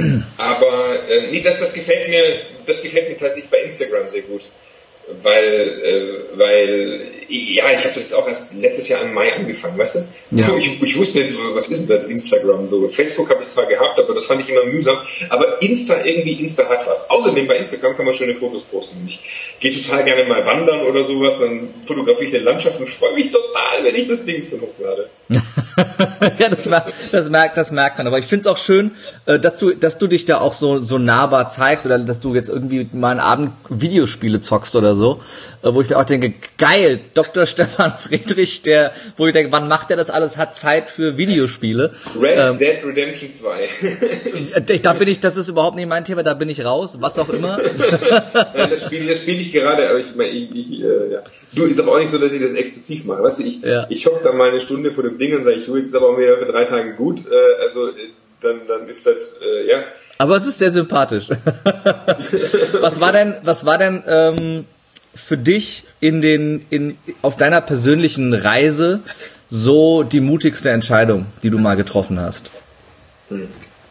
Aber äh, nee, das, das gefällt mir, das gefällt mir tatsächlich bei Instagram sehr gut. Weil, äh, weil, ja, ich habe das jetzt auch erst letztes Jahr im Mai angefangen, weißt du? Ja. Ich, ich wusste nicht, was ist denn das Instagram so? Facebook habe ich zwar gehabt, aber das fand ich immer mühsam. Aber Insta, irgendwie, Insta hat was. Außerdem bei Instagram kann man schöne Fotos posten. Ich gehe total gerne mal wandern oder sowas, dann fotografiere ich eine Landschaft und freue mich total, wenn ich das Ding dann hochlade. Ja, das, mer- das merkt, das merkt man. Aber ich finde es auch schön, dass du, dass du dich da auch so, so nahbar zeigst oder dass du jetzt irgendwie mal einen Abend Videospiele zockst oder so, wo ich mir auch denke, geil, Doktor Stefan Friedrich, der, wo ich denke, wann macht der das alles, hat Zeit für Videospiele. Red ähm, Dead Redemption zwei. Da bin ich, das ist überhaupt nicht mein Thema, da bin ich raus, was auch immer. Nein, das spiele das spiel ich gerade, aber ich meine, ich, ich äh, ja. Du, ist aber auch nicht so, dass ich das exzessiv mache, weißt du, ich, ja. ich hocke da mal eine Stunde vor dem Ding und sage, ich, jetzt ist aber auch wieder für drei Tage gut, äh, also, äh, dann, dann ist das, äh, ja. Aber es ist sehr sympathisch. Was war denn, was war denn, ähm, für dich in den, in, auf deiner persönlichen Reise so die mutigste Entscheidung, die du mal getroffen hast? Hm.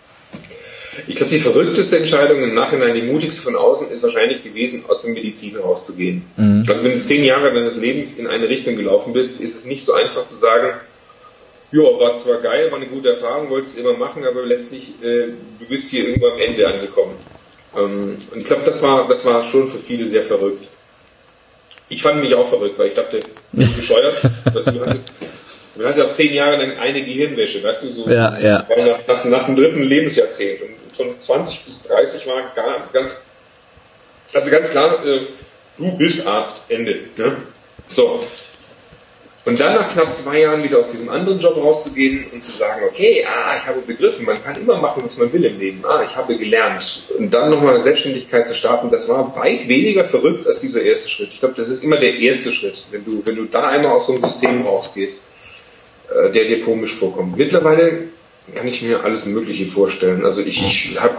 Ich glaube, die verrückteste Entscheidung im Nachhinein, die mutigste von außen, ist wahrscheinlich gewesen, aus der Medizin rauszugehen. Mhm. Also wenn du zehn Jahre deines Lebens in eine Richtung gelaufen bist, ist es nicht so einfach zu sagen, ja, war zwar geil, war eine gute Erfahrung, wolltest du immer machen, aber letztlich, äh, du bist hier irgendwo am Ende angekommen. Ähm, und ich glaube, das war, das war schon für viele sehr verrückt. Ich fand mich auch verrückt, weil ich dachte, du bist bescheuert, dass du hast jetzt, du hast ja auch zehn Jahre lang eine Gehirnwäsche, weißt du, so ja, ja. Nach, nach, nach dem dritten Lebensjahrzehnt. Und von zwanzig bis dreißig war gar, ganz, also ganz klar, äh, du bist Arzt, Ende. Ne? So. Und dann nach knapp zwei Jahren wieder aus diesem anderen Job rauszugehen und zu sagen, okay, ah, ich habe begriffen, man kann immer machen, was man will im Leben. Ah, ich habe gelernt. Und dann nochmal eine Selbstständigkeit zu starten, das war weit weniger verrückt als dieser erste Schritt. Ich glaube, das ist immer der erste Schritt, wenn du, wenn du da einmal aus so einem System rausgehst, äh, der dir komisch vorkommt. Mittlerweile kann ich mir alles Mögliche vorstellen. Also ich, ich habe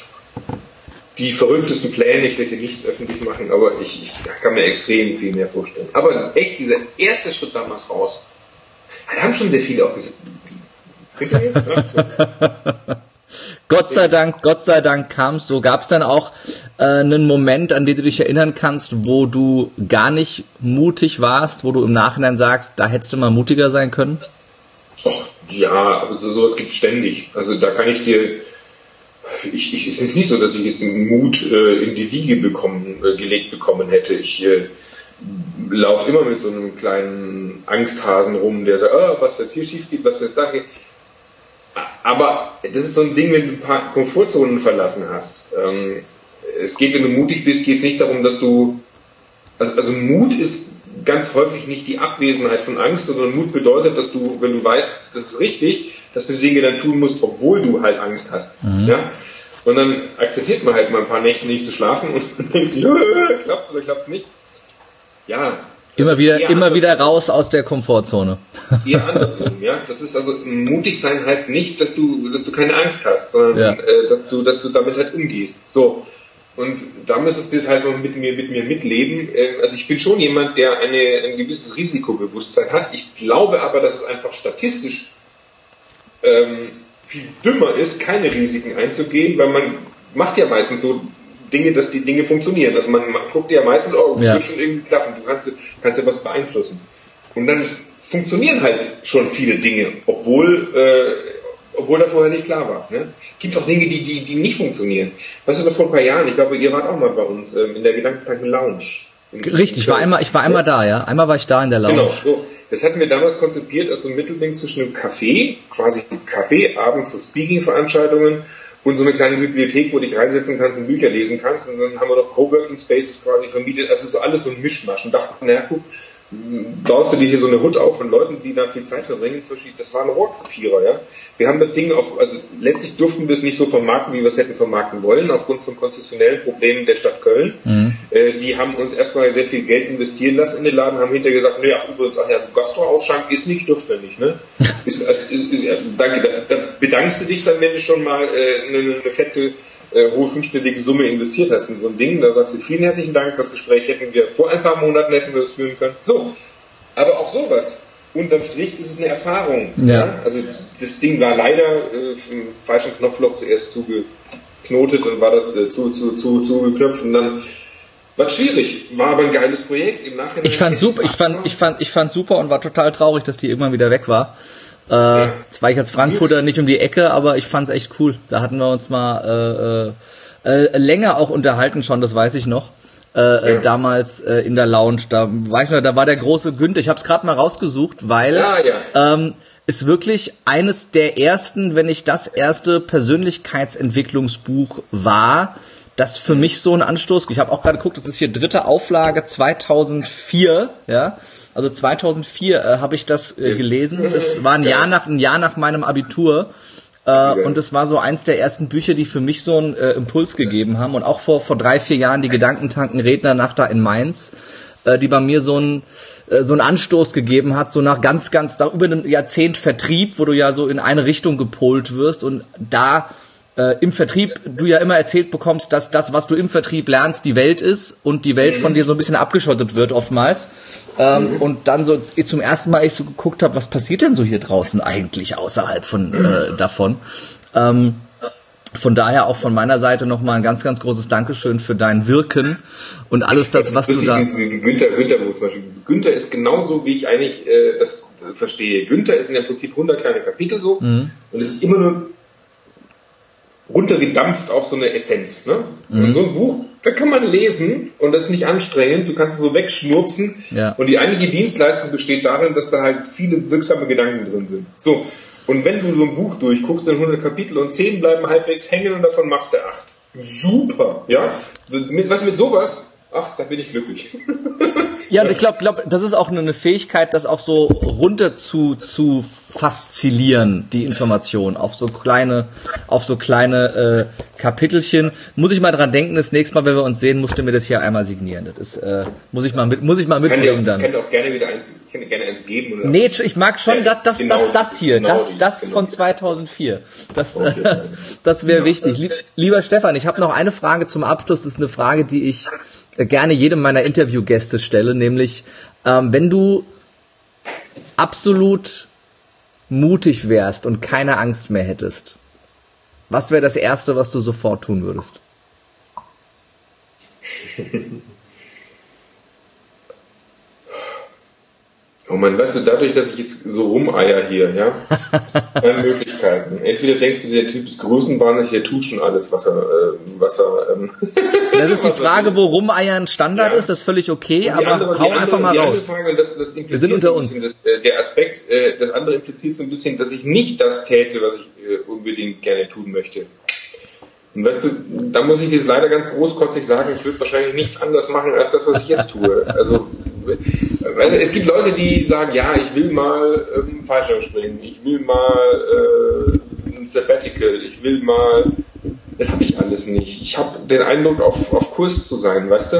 die verrücktesten Pläne, ich werde hier nichts öffentlich machen, aber ich, ich kann mir extrem viel mehr vorstellen. Aber echt, dieser erste Schritt damals raus, da haben schon sehr viele auch gesagt, bringt er jetzt? Gott sei Dank, Gott sei Dank kam es so. Gab es dann auch äh, einen Moment, an den du dich erinnern kannst, wo du gar nicht mutig warst, wo du im Nachhinein sagst, da hättest du mal mutiger sein können? Ach, ja, aber so, sowas gibt es ständig. Also da kann ich dir... Ich, ich, es ist nicht so, dass ich jetzt einen Mut äh, in die Wiege bekommen, äh, gelegt bekommen hätte. Ich äh, laufe immer mit so einem kleinen Angsthasen rum, der sagt, oh, was jetzt hier schief geht, was jetzt da geht. Aber das ist so ein Ding, wenn du ein paar Komfortzonen verlassen hast. Ähm, es geht, wenn du mutig bist, geht es nicht darum, dass du... Also, also Mut ist ganz häufig nicht die Abwesenheit von Angst, sondern Mut bedeutet, dass du, wenn du weißt, das ist richtig, dass du Dinge dann tun musst, obwohl du halt Angst hast. Mhm. Ja? Und dann akzeptiert man halt mal ein paar Nächte nicht zu schlafen und man denkt sich, klappt's oder klappt's nicht. Ja. Immer wieder, immer wieder raus aus der Komfortzone. Eher andersrum, ja. Das ist also, mutig sein heißt nicht, dass du, dass du keine Angst hast, sondern, ja. äh, dass du, dass du damit halt umgehst. So. Und da müsstest du jetzt halt noch mit mir, mit mir mitleben. Also ich bin schon jemand, der eine, ein gewisses Risikobewusstsein hat. Ich glaube aber, dass es einfach statistisch ähm, viel dümmer ist, keine Risiken einzugehen, weil man macht ja meistens so Dinge, dass die Dinge funktionieren. Also man, man guckt ja meistens, oh, ja. wird schon irgendwie klappen, du kannst, kannst ja was beeinflussen. Und dann funktionieren halt schon viele Dinge, obwohl, äh, obwohl da vorher nicht klar war. Ne? Gibt auch Dinge, die, die, die nicht funktionieren. Weißt du, noch vor ein paar Jahren, ich glaube, ihr wart auch mal bei uns ähm, in der Gedankentanken Lounge. Richtig, ich war einmal, ich war einmal ja. da, ja. Einmal war ich da in der Lounge. Genau, so. Das hatten wir damals konzipiert als so ein Mittelding zwischen einem Café, quasi ein Café, abends so Speaking-Veranstaltungen und so eine kleine Bibliothek, wo du dich reinsetzen kannst und Bücher lesen kannst. Und dann haben wir noch Coworking Spaces quasi vermietet. Also so alles so ein Mischmasch. Und dachten, naja, guck, baust du dir hier so eine Hut auf von Leuten, die da viel Zeit verbringen. Das war ein Rohrkrepierer, ja. Wir haben das Ding auf, also letztlich durften wir es nicht so vermarkten, wie wir es hätten vermarkten wollen, aufgrund von konzessionellen Problemen der Stadt Köln. Mhm. Äh, die haben uns erstmal sehr viel Geld investieren lassen in den Laden, haben hinterher gesagt, naja, übrigens, ach ja, so Gastroausschank ist nicht, dürfen wir nicht, ne? ist, ist, ist, ist, da, da, da bedankst du dich dann, wenn du schon mal äh, eine, eine fette, äh, hohe fünfstellige Summe investiert hast in so ein Ding. Da sagst du, vielen herzlichen Dank, das Gespräch hätten wir vor ein paar Monaten hätten wir das führen können. So, aber auch sowas. Unterm Strich ist es eine Erfahrung. Ja. Ja? Also das Ding war leider äh, im falschen Knopfloch zuerst zugeknotet und war das äh, zu, zu, zu, zugeknöpft und dann war schwierig, war aber ein geiles Projekt im Nachhinein. Ich fand super, ich fand, ich fand, ich fand super und war total traurig, dass die irgendwann wieder weg war. Äh, ja. Zwar ich als Frankfurter nicht um die Ecke, aber ich fand's echt cool. Da hatten wir uns mal äh, äh, länger auch unterhalten schon, das weiß ich noch. Äh, ja. damals äh, in der Lounge, da weiß ich noch, da war der große Günther, ich habe es gerade mal rausgesucht, weil ja, ja. Ähm, ist wirklich eines der ersten, wenn nicht das erste Persönlichkeitsentwicklungsbuch war, das für mich so ein Anstoß, ich habe auch gerade geguckt, das ist hier dritte Auflage zweitausendvier, ja, also zweitausendvier äh, habe ich das äh, gelesen, das war ein Jahr nach, ein Jahr nach meinem Abitur. Äh, und es war so eins der ersten Bücher, die für mich so einen äh, Impuls gegeben haben. Und auch vor vor drei, vier Jahren die Gedankentanken-Rednernacht da in Mainz, äh, die bei mir so einen äh, so einen Anstoß gegeben hat, so nach ganz, ganz, nach über einem Jahrzehnt Vertrieb, wo du ja so in eine Richtung gepolt wirst und da äh, im Vertrieb du ja immer erzählt bekommst, dass das, was du im Vertrieb lernst, die Welt ist und die Welt von dir so ein bisschen abgeschottet wird oftmals. Ähm, mhm. Und dann so zum ersten Mal ich so geguckt habe, was passiert denn so hier draußen eigentlich außerhalb von äh, davon. Ähm, von daher auch von meiner Seite nochmal ein ganz, ganz großes Dankeschön für dein Wirken und alles das, was du da... Die Günther, Günther, zum Beispiel. Günther ist genauso, wie ich eigentlich äh, das verstehe. Günther ist in der Prinzip hundert kleine Kapitel so mhm. und es ist immer nur runtergedampft auf so eine Essenz. Ne? Mhm. Und so ein Buch, da kann man lesen und das ist nicht anstrengend, du kannst es so wegschnurpsen ja. und die eigentliche Dienstleistung besteht darin, dass da halt viele wirksame Gedanken drin sind. So, und wenn du so ein Buch durchguckst, dann hundert Kapitel und zehn bleiben halbwegs hängen und davon machst du acht. Super, ja? Mit, was mit sowas? Ach, da bin ich glücklich. Ja, ich glaube, glaub, das ist auch eine Fähigkeit, das auch so runter zu, zu faszilieren, die Information, auf so kleine, auf so kleine äh, Kapitelchen. Muss ich mal dran denken, das nächste Mal, wenn wir uns sehen, musst du mir das hier einmal signieren. Das ist, äh, muss ich mal mit, muss ich mal mitbringen dann. Ich kann dir auch gerne wieder eins, ich kann dir gerne eins geben. Oder nee, ich mag schon ja, das, das, genau, das, das hier, genau das, das genau von zweitausendvier. Das, okay. äh, das wäre wichtig. Lieb, lieber Stefan, ich habe noch eine Frage zum Abschluss. Das ist eine Frage, die ich gerne jedem meiner Interviewgäste stelle, nämlich ähm, wenn du absolut mutig wärst und keine Angst mehr hättest, was wäre das Erste, was du sofort tun würdest? Oh man, weißt du, dadurch, dass ich jetzt so rumeier hier, ja, zwei Möglichkeiten. Entweder denkst du, der Typ ist größenwahnsinnig, der tut schon alles, was er, äh, was er, ähm, das ist die Frage, wo Rumeiern Standard ja. ist, das ist völlig okay, aber andere, hau andere, einfach mal raus. Frage, das, das Wir sind unter uns. Das, äh, der Aspekt, äh, das andere impliziert so ein bisschen, dass ich nicht das täte, was ich äh, unbedingt gerne tun möchte. Und weißt du, da muss ich jetzt leider ganz großkotzig sagen, ich würde wahrscheinlich nichts anderes machen, als das, was ich jetzt tue. Also, es gibt Leute, die sagen, ja, ich will mal ähm, Fallschirmspringen, ich will mal äh, ein Sabbatical, ich will mal, das habe ich alles nicht. Ich habe den Eindruck, auf, auf Kurs zu sein, weißt du?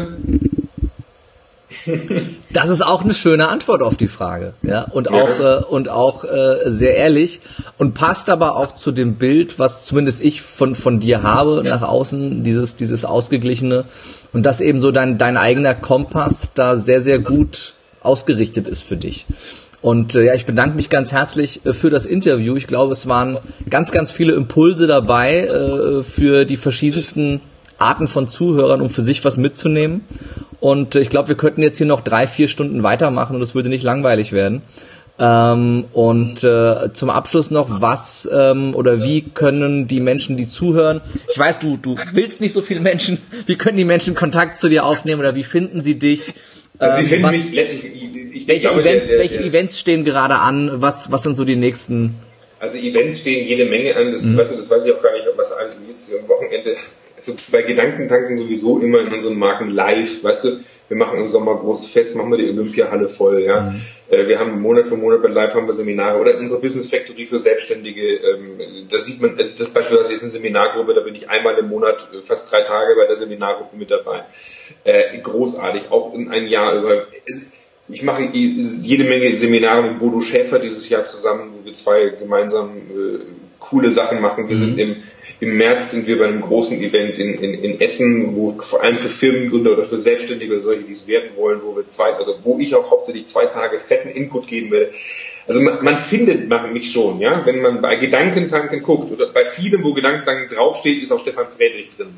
Das ist auch eine schöne Antwort auf die Frage, ja, und auch ja. äh, und auch äh, sehr ehrlich und passt aber auch zu dem Bild, was zumindest ich von von dir habe ja. nach außen, dieses dieses ausgeglichene und dass eben so dein dein eigener Kompass da sehr sehr gut ausgerichtet ist für dich. Und äh, ja, ich bedanke mich ganz herzlich äh, für das Interview. Ich glaube, es waren ganz ganz viele Impulse dabei äh, für die verschiedensten Arten von Zuhörern, um für sich was mitzunehmen. Und ich glaube, wir könnten jetzt hier noch drei, vier Stunden weitermachen und es würde nicht langweilig werden. Ähm, und äh, zum Abschluss noch, was ähm, oder wie können die Menschen, die zuhören, ich weiß, du du willst nicht so viele Menschen, wie können die Menschen Kontakt zu dir aufnehmen oder wie finden sie dich? Ähm, also sie finden was, mich letztlich, ich, ich welche glaube, Events, der, der, welche der, Events stehen gerade an? Was was sind so die nächsten? Also Events stehen jede Menge an, das, mhm. weißt du, das weiß ich auch gar nicht, ob was an jetzt am Wochenende, also bei Gedankentanken sowieso immer in unseren Marken live, weißt du, wir machen im Sommer großes Fest, machen wir die Olympiahalle voll, ja. Mhm. Äh, wir haben Monat für Monat bei Live haben wir Seminare oder unsere Business Factory für Selbstständige, ähm, da sieht man, also das beispielsweise ist eine Seminargruppe, da bin ich einmal im Monat fast drei Tage bei der Seminargruppe mit dabei. Äh, großartig, auch in ein Jahr über. Es, Ich mache jede Menge Seminare mit Bodo Schäfer dieses Jahr zusammen, wo wir zwei gemeinsam äh, coole Sachen machen. Wir mhm. sind im, im März sind wir bei einem großen Event in, in, in Essen, wo vor allem für Firmengründer oder für Selbstständige oder solche, die es werden wollen, wo wir zwei, also wo ich auch hauptsächlich zwei Tage fetten Input geben werde. Also man, man findet mich schon, ja, wenn man bei Gedankentanken guckt oder bei vielem, wo Gedankentanken draufsteht, ist auch Stefan Friedrich drin.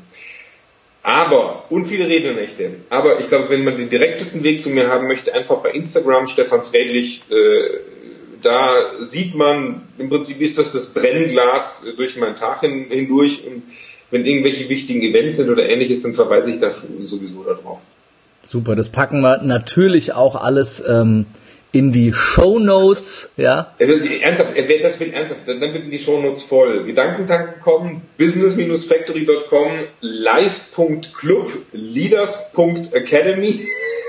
Aber, und viele Rednernächte. Aber ich glaube, wenn man den direktesten Weg zu mir haben möchte, einfach bei Instagram, Stefan Friedrich, äh, da sieht man, im Prinzip ist das das Brennglas durch meinen Tag hin, hindurch und wenn irgendwelche wichtigen Events sind oder ähnliches, dann verweise ich da sowieso darauf. Super, das packen wir natürlich auch alles ähm, in die Shownotes, ja. Also ernsthaft, wer das will ernsthaft, dann wird die Shownotes voll. Gedankentanken punkt com, business factory punkt com, live punkt club, leaders punkt academy,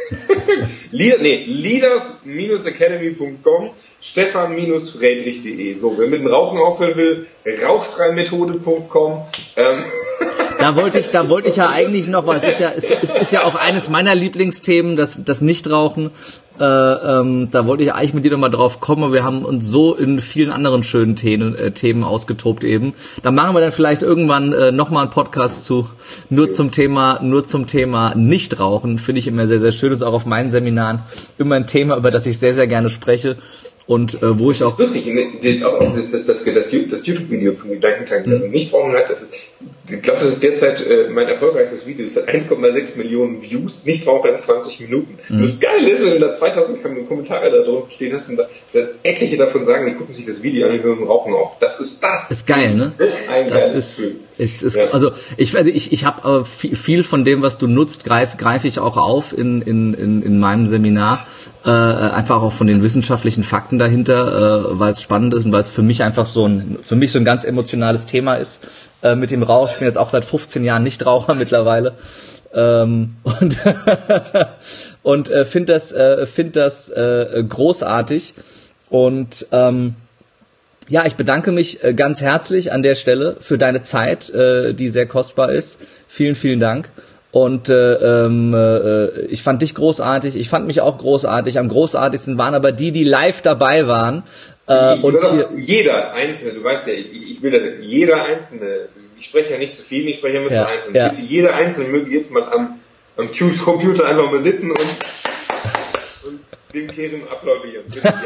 Leader, nee, leaders academy punkt com, stefan friedrich punkt de. So, wer mit dem Rauchen aufhören will, rauchfreimethode punkt com. Ähm. Da wollte ich, da wollte ich ja eigentlich noch, weil es ist ja, es, es ist ja auch eines meiner Lieblingsthemen, das, das Nichtrauchen. Äh, ähm, da wollte ich eigentlich mit dir nochmal drauf kommen, aber wir haben uns so in vielen anderen schönen Themen, äh, Themen ausgetobt eben. Da machen wir dann vielleicht irgendwann äh, nochmal einen Podcast zu, nur zum Thema, nur zum Thema Nichtrauchen. Finde ich immer sehr, sehr schön. Das ist auch auf meinen Seminaren immer ein Thema, über das ich sehr, sehr gerne spreche. Und äh, wo ich das auch... Das ist lustig, das, das, das, das, das YouTube-Video von Gedankentanken, das ein Nichtrauchen hat, das ist, ich glaube, das ist derzeit äh, mein erfolgreichstes Video, das hat eins Komma sechs Millionen Views, Nichtraucher in zwanzig Minuten. Mhm. Und das Geile ist, wenn du da zweitausend Kommentare da drunter stehen hast und da, dass etliche davon sagen, die gucken sich das Video an und hören Rauchen auf. Das ist das. Ist geil, ne? Das ist ein das geiles ist, Gefühl. Ist, ist, ja. Also ich, also ich, ich habe äh, viel, viel von dem, was du nutzt, greife greif ich auch auf in, in, in, in meinem Seminar. Äh, einfach auch von den wissenschaftlichen Fakten dahinter, äh, weil es spannend ist und weil es für mich einfach so ein, für mich so ein ganz emotionales Thema ist äh, mit dem Rauch. Ich bin jetzt auch seit fünfzehn Jahren Nichtraucher mittlerweile ähm, und und äh, finde das, äh, find das äh, großartig und ähm, ja, ich bedanke mich äh, ganz herzlich an der Stelle für deine Zeit, äh, die sehr kostbar ist. Vielen, vielen Dank. Und äh, äh, ich fand dich großartig, ich fand mich auch großartig. Am großartigsten waren aber die, die live dabei waren. Äh, ich, und hier jeder Einzelne, du weißt ja, ich, ich will das, jeder Einzelne, ich spreche ja nicht zu viel, ich spreche ja mit ja, zu Einzelnen. Ja. Bitte jeder Einzelne möge jetzt mal am, am Computer einfach mal sitzen und, und dem Kerem applaudieren.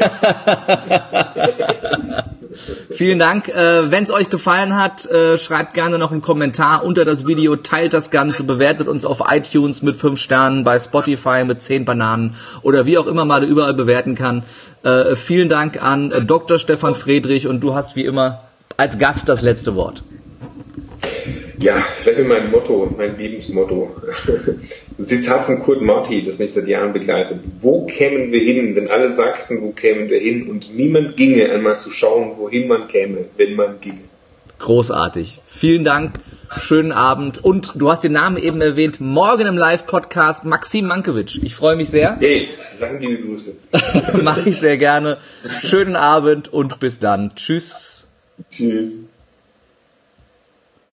Vielen Dank. Äh, wenn es euch gefallen hat, äh, schreibt gerne noch einen Kommentar unter das Video, teilt das Ganze, bewertet uns auf iTunes mit fünf Sternen, bei Spotify mit zehn Bananen oder wie auch immer man überall bewerten kann. Äh, vielen Dank an äh, Doktor Stefan Friedrich und du hast wie immer als Gast das letzte Wort. Ja, vielleicht mein Motto, mein Lebensmotto. Zitat von Kurt Marti, das mich seit Jahren begleitet. Wo kämen wir hin, wenn alle sagten, wo kämen wir hin und niemand ginge, einmal zu schauen, wohin man käme, wenn man ginge. Großartig. Vielen Dank. Schönen Abend. Und du hast den Namen eben erwähnt. Morgen im Live-Podcast Maxim Mankiewicz. Ich freue mich sehr. Hey, sagen liebe Grüße. Mache ich sehr gerne. Schönen Abend und bis dann. Tschüss. Tschüss.